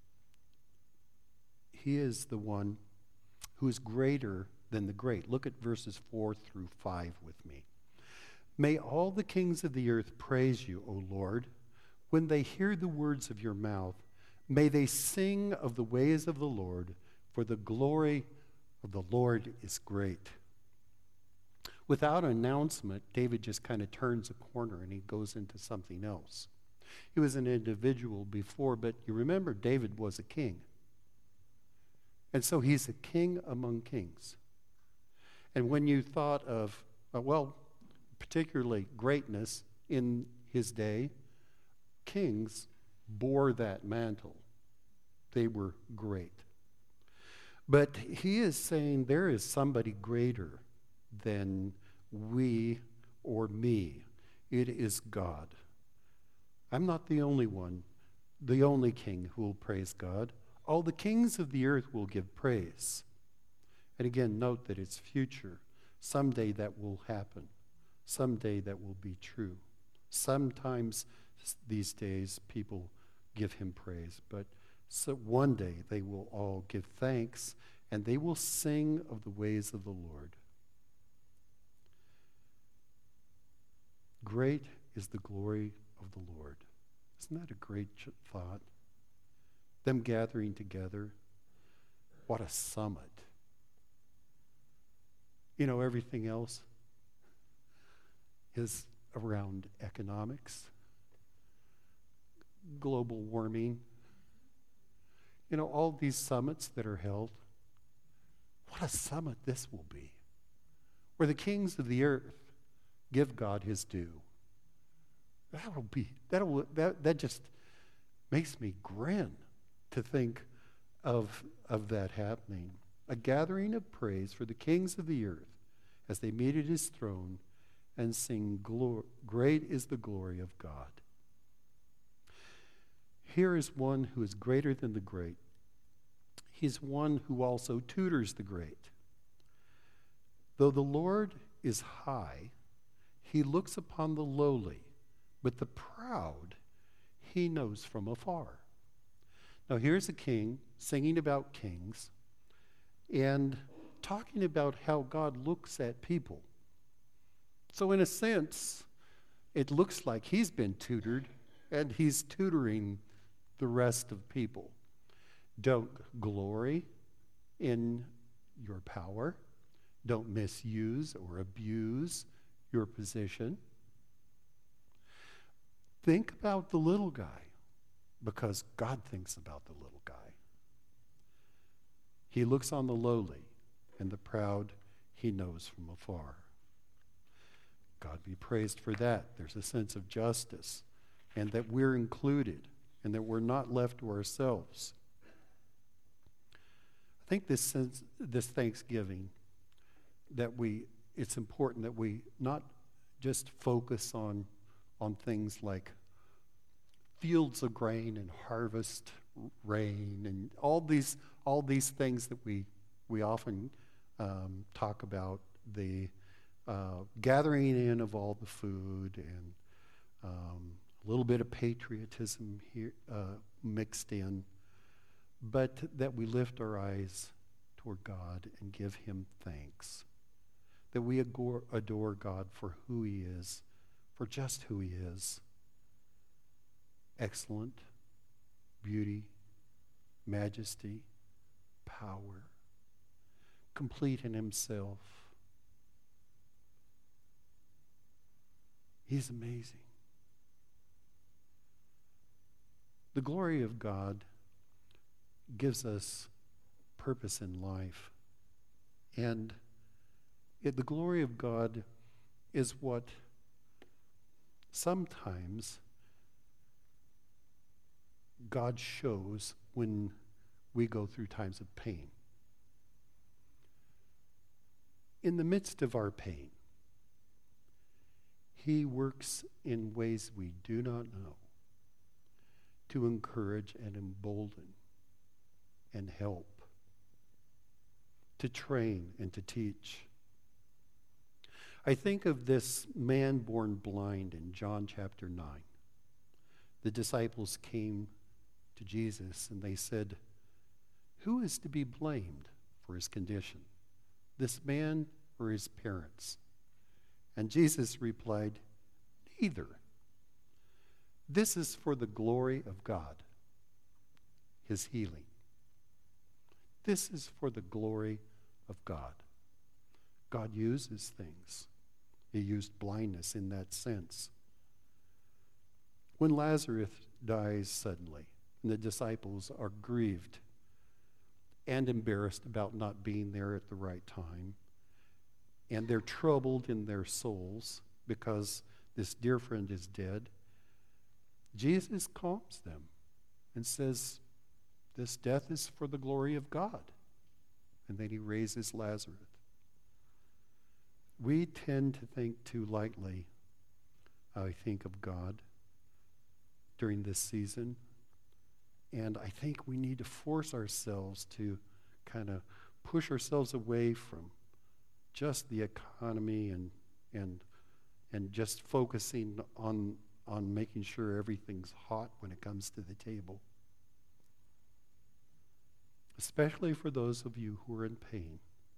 He is the one who is greater than the great. Look at verses four through five with me. May all the kings of the earth praise you, O Lord, when they hear the words of your mouth. May they sing of the ways of the Lord, for the glory of the Lord is great. Without announcement, David just kind of turns a corner and he goes into something else. He was an individual before, but you remember David was a king. And so he's a king among kings. And when you thought of, uh, well, particularly greatness in his day, kings bore that mantle. They were great. But he is saying there is somebody greater than we or me. It is God. I'm not the only one, the only king who will praise God. All the kings of the earth will give praise. And again, note that it's future. Someday that will happen. Someday that will be true. Sometimes these days people give him praise, but so one day they will all give thanks and they will sing of the ways of the Lord. Great is the glory of the Lord. Isn't that a great ch- thought? Them gathering together. What a summit. You know, everything else is around economics, global warming. You know, all these summits that are held. What a summit this will be, where the kings of the earth give God his due. That'll be, that'll, that, that just makes me grin to think of, of that happening. A gathering of praise for the kings of the earth as they meet at his throne and sing, "Glor- Great is the glory of God." Here is one who is greater than the great. He is one who also tutors the great. Though the Lord is high, he looks upon the lowly, but the proud he knows from afar. Now here's a king singing about kings and talking about how God looks at people. So in a sense, it looks like he's been tutored and he's tutoring the rest of people. Don't glory in your power. Don't misuse or abuse your position. Think about the little guy, because God thinks about the little guy. He looks on the lowly, and the proud he knows from afar. God be praised for that. There's a sense of justice, and that we're included, and that we're not left to ourselves. I think this sense, this Thanksgiving, that we, it's important that we not just focus on, on things like fields of grain and harvest rain and all these, all these things that we, we often um, talk about, the uh, gathering in of all the food and um, a little bit of patriotism here uh, mixed in, but that we lift our eyes toward God and give him thanks. That we adore, adore God for who he is, for just who he is. Excellent, beauty, majesty, power, complete in himself. He's amazing. The glory of God gives us purpose in life. And it, the glory of God is what sometimes God shows when we go through times of pain. In the midst of our pain, he works in ways we do not know to encourage and embolden and help, to train and to teach. I think of this man born blind in John chapter nine. The disciples came to Jesus and they said, "Who is to be blamed for his condition, this man or his parents?" And Jesus replied, "Neither. This is for the glory of God, his healing. This is for the glory of God." God uses things. He used blindness in that sense. When Lazarus dies suddenly, and the disciples are grieved and embarrassed about not being there at the right time, and they're troubled in their souls because this dear friend is dead, Jesus calms them and says, "This death is for the glory of God." And then he raises Lazarus. We tend to think too lightly, I think, of God during this season. And I think we need to force ourselves to kind of push ourselves away from just the economy and and and just focusing on on making sure everything's hot when it comes to the table. Especially for those of you who are in pain.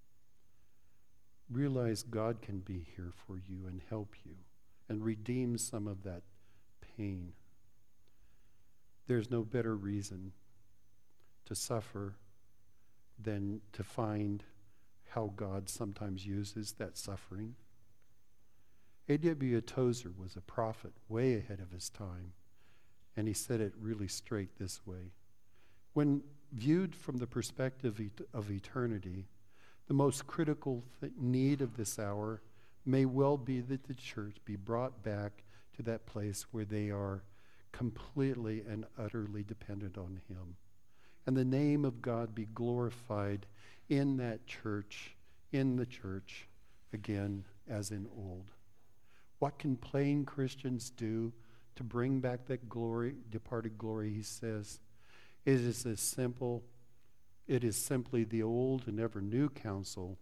Realize God can be here for you and help you and redeem some of that pain. There's no better reason to suffer than to find how God sometimes uses that suffering. A W Tozer was a prophet way ahead of his time, and he said it really straight this way. When viewed from the perspective of eternity, the most critical th- need of this hour may well be that the church be brought back to that place where they are completely and utterly dependent on him. And the name of God be glorified in that church, in the church, again, as in old. What can plain Christians do to bring back that glory, departed glory, he says, it is as simple, it is simply the old and ever new counsel.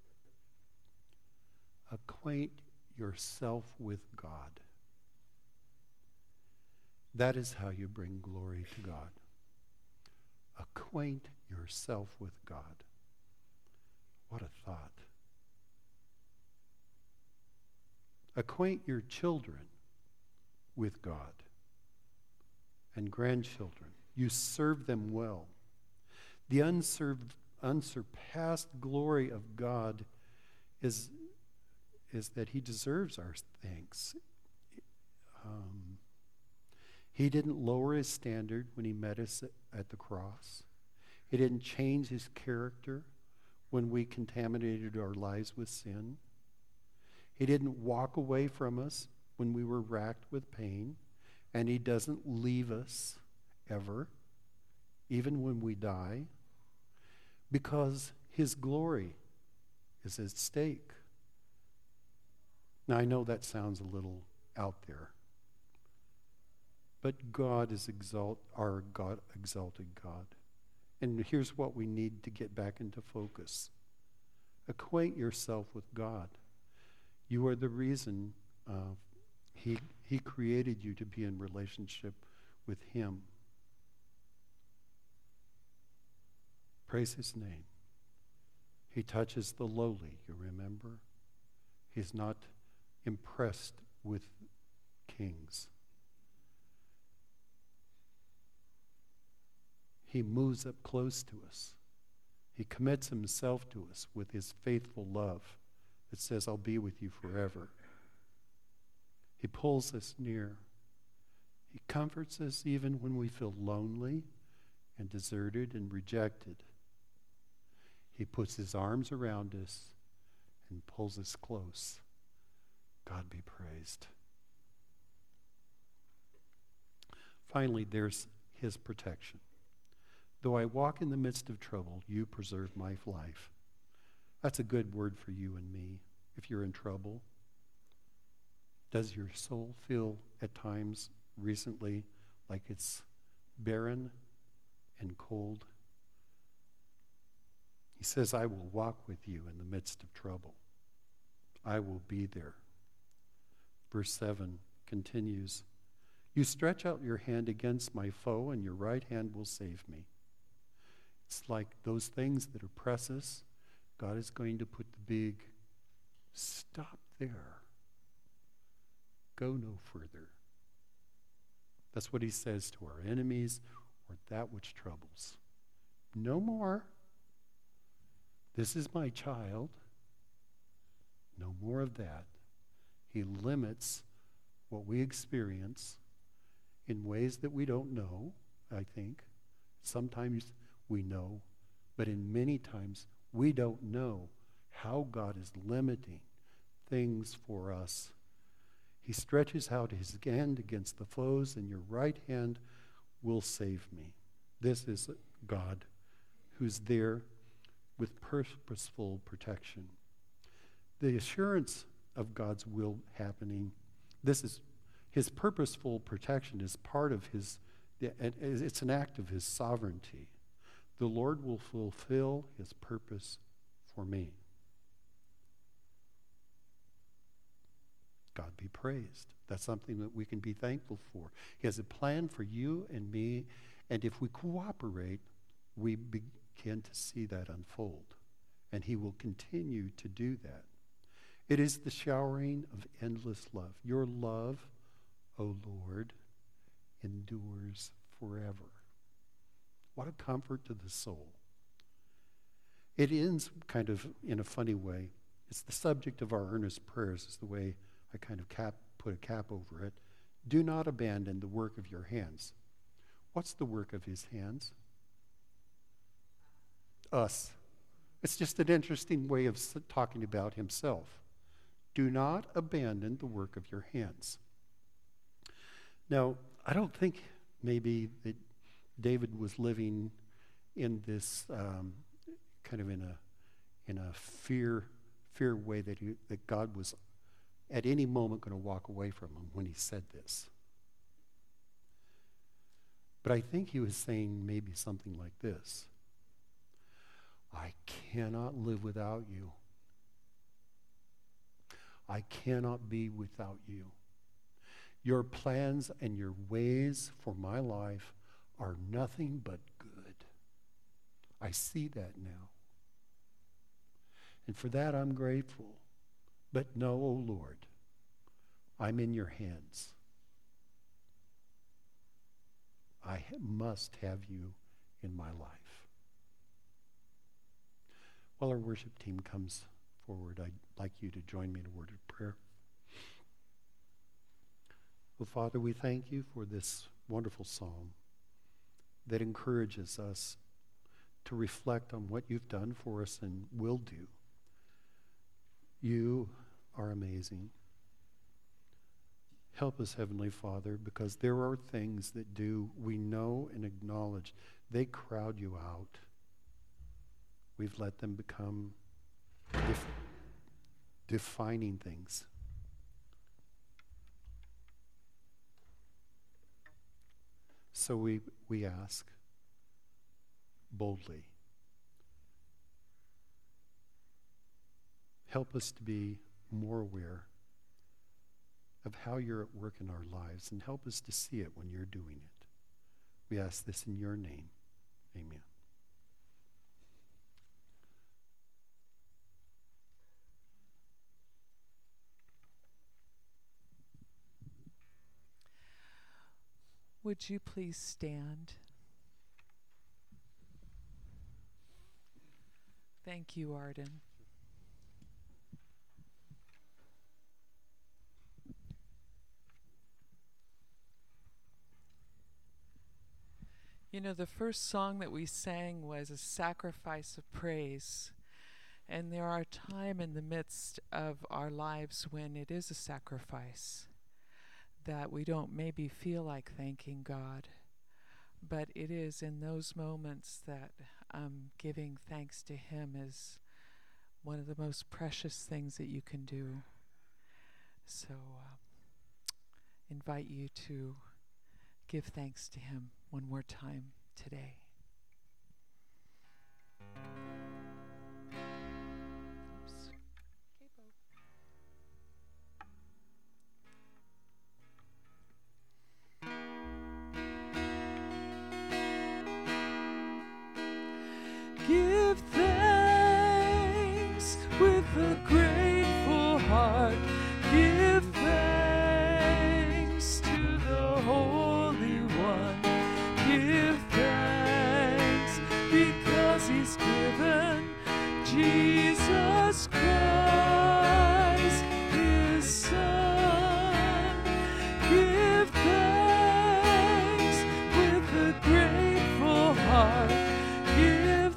Acquaint yourself with God. That is how you bring glory to God. Acquaint yourself with God. What a thought. Acquaint your children with God and grandchildren. You serve them well. The unserved, unsurpassed glory of God is, is that he deserves our thanks. Um, he didn't lower his standard when he met us at, at the cross. He didn't change his character when we contaminated our lives with sin. He didn't walk away from us when we were racked with pain, and he doesn't leave us ever, even when we die, because his glory is at stake. Now, I know that sounds a little out there, but God is exalt, our God, exalted God. And here's what we need to get back into focus. Acquaint yourself with God. You are the reason uh, he, he created you to be in relationship with him. Praise his name. He touches the lowly, you remember? He's not impressed with kings. He moves up close to us. He commits himself to us with his faithful love that says, I'll be with you forever. He pulls us near. He comforts us even when we feel lonely and deserted and rejected. He puts his arms around us and pulls us close. God be praised. Finally, there's his protection. Though I walk in the midst of trouble, you preserve my life. That's a good word for you and me if you're in trouble. Does your soul feel at times recently like it's barren and cold? He says, I will walk with you in the midst of trouble. I will be there. Verse seven continues, you stretch out your hand against my foe, and your right hand will save me. It's like those things that oppress us, God is going to put the big stop there. Go no further. That's what he says to our enemies or that which troubles. No more. This is my child. No more of that. He limits what we experience in ways that we don't know, I think. Sometimes we know, but in many times we don't know how God is limiting things for us. He stretches out his hand against the foes, and your right hand will save me. This is God who's there with purposeful protection. The assurance of God's will happening, this is his purposeful protection is part of his, it's an act of his sovereignty. The Lord will fulfill his purpose for me. God be praised. That's something that we can be thankful for. He has a plan for you and me, and if we cooperate, we begin to see that unfold. And he will continue to do that. It is the showering of endless love. Your love, O Lord, endures forever. What a comfort to the soul. It ends kind of in a funny way. It's the subject of our earnest prayers, is the way I kind of cap, put a cap over it. Do not abandon the work of your hands. What's the work of his hands? Us. It's just an interesting way of talking about himself. Do not abandon the work of your hands. Now, I don't think maybe that David was living in this um, kind of in a in a fear fear way that he, that God was at any moment going to walk away from him when he said this. But I think he was saying maybe something like this: I cannot live without you. I cannot be without you. Your plans and your ways for my life are nothing but good. I see that now. And for that I'm grateful. But know, O Lord, I'm in your hands. I ha- must have you in my life. While our worship team comes forward, I'd like you to join me in a word of prayer. Well, Father, we thank you for this wonderful psalm that encourages us to reflect on what you've done for us and will do. You are amazing. Help us, Heavenly Father, because there are things that do, we know and acknowledge, they crowd you out. We've let them become def- defining things. So we, we ask boldly, help us to be more aware of how you're at work in our lives, and help us to see it when you're doing it. We ask this in your name. Amen. Would you please stand? Thank you, Arden. You know, the first song that we sang was a sacrifice of praise. And there are times in the midst of our lives when it is a sacrifice, that we don't maybe feel like thanking God. But it is in those moments that um, giving thanks to Him is one of the most precious things that you can do. So uh, invite you to give thanks to Him one more time today. Oops. Give thanks with a grateful heart. Give thanks to the Holy One. Give thanks because He's given Jesus Christ, His Son. Give thanks with a grateful heart. Give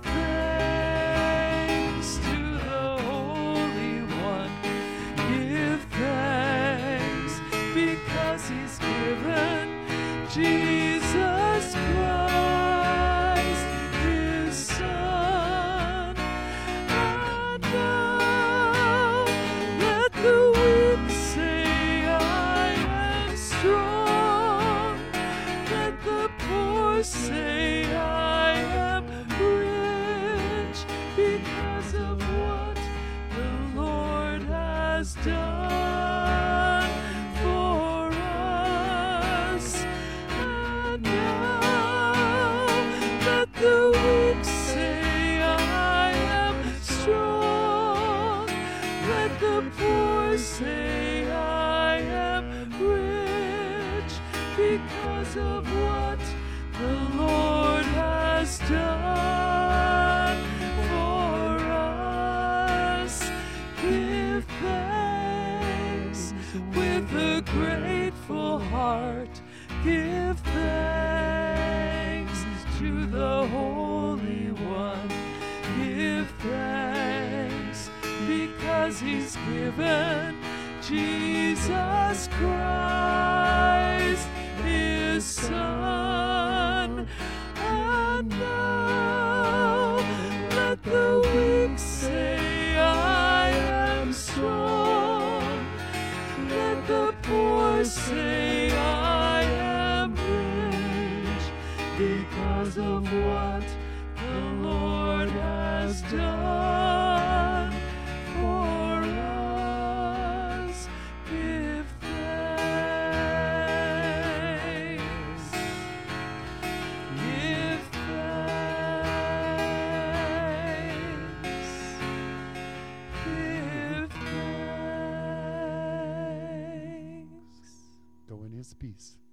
thanks to the Holy One. Give thanks because He's given Jesus Christ, His Son. And now let the weak say, I am strong. Let the poor say, I am rich, because of what the Lord has done for us. And now let the weak say, I am strong. Let the poor say, I am rich, because of what the Lord has done for us. Give thanks with a grateful heart. Give thanks to the Holy One. Give thanks because He's given Jesus Christ, His Son. And now let the weak say, I am strong. Let the poor say, I am rich, because of what the Lord has done for us. Give thanks. Give thanks. Give thanks. Go in his peace.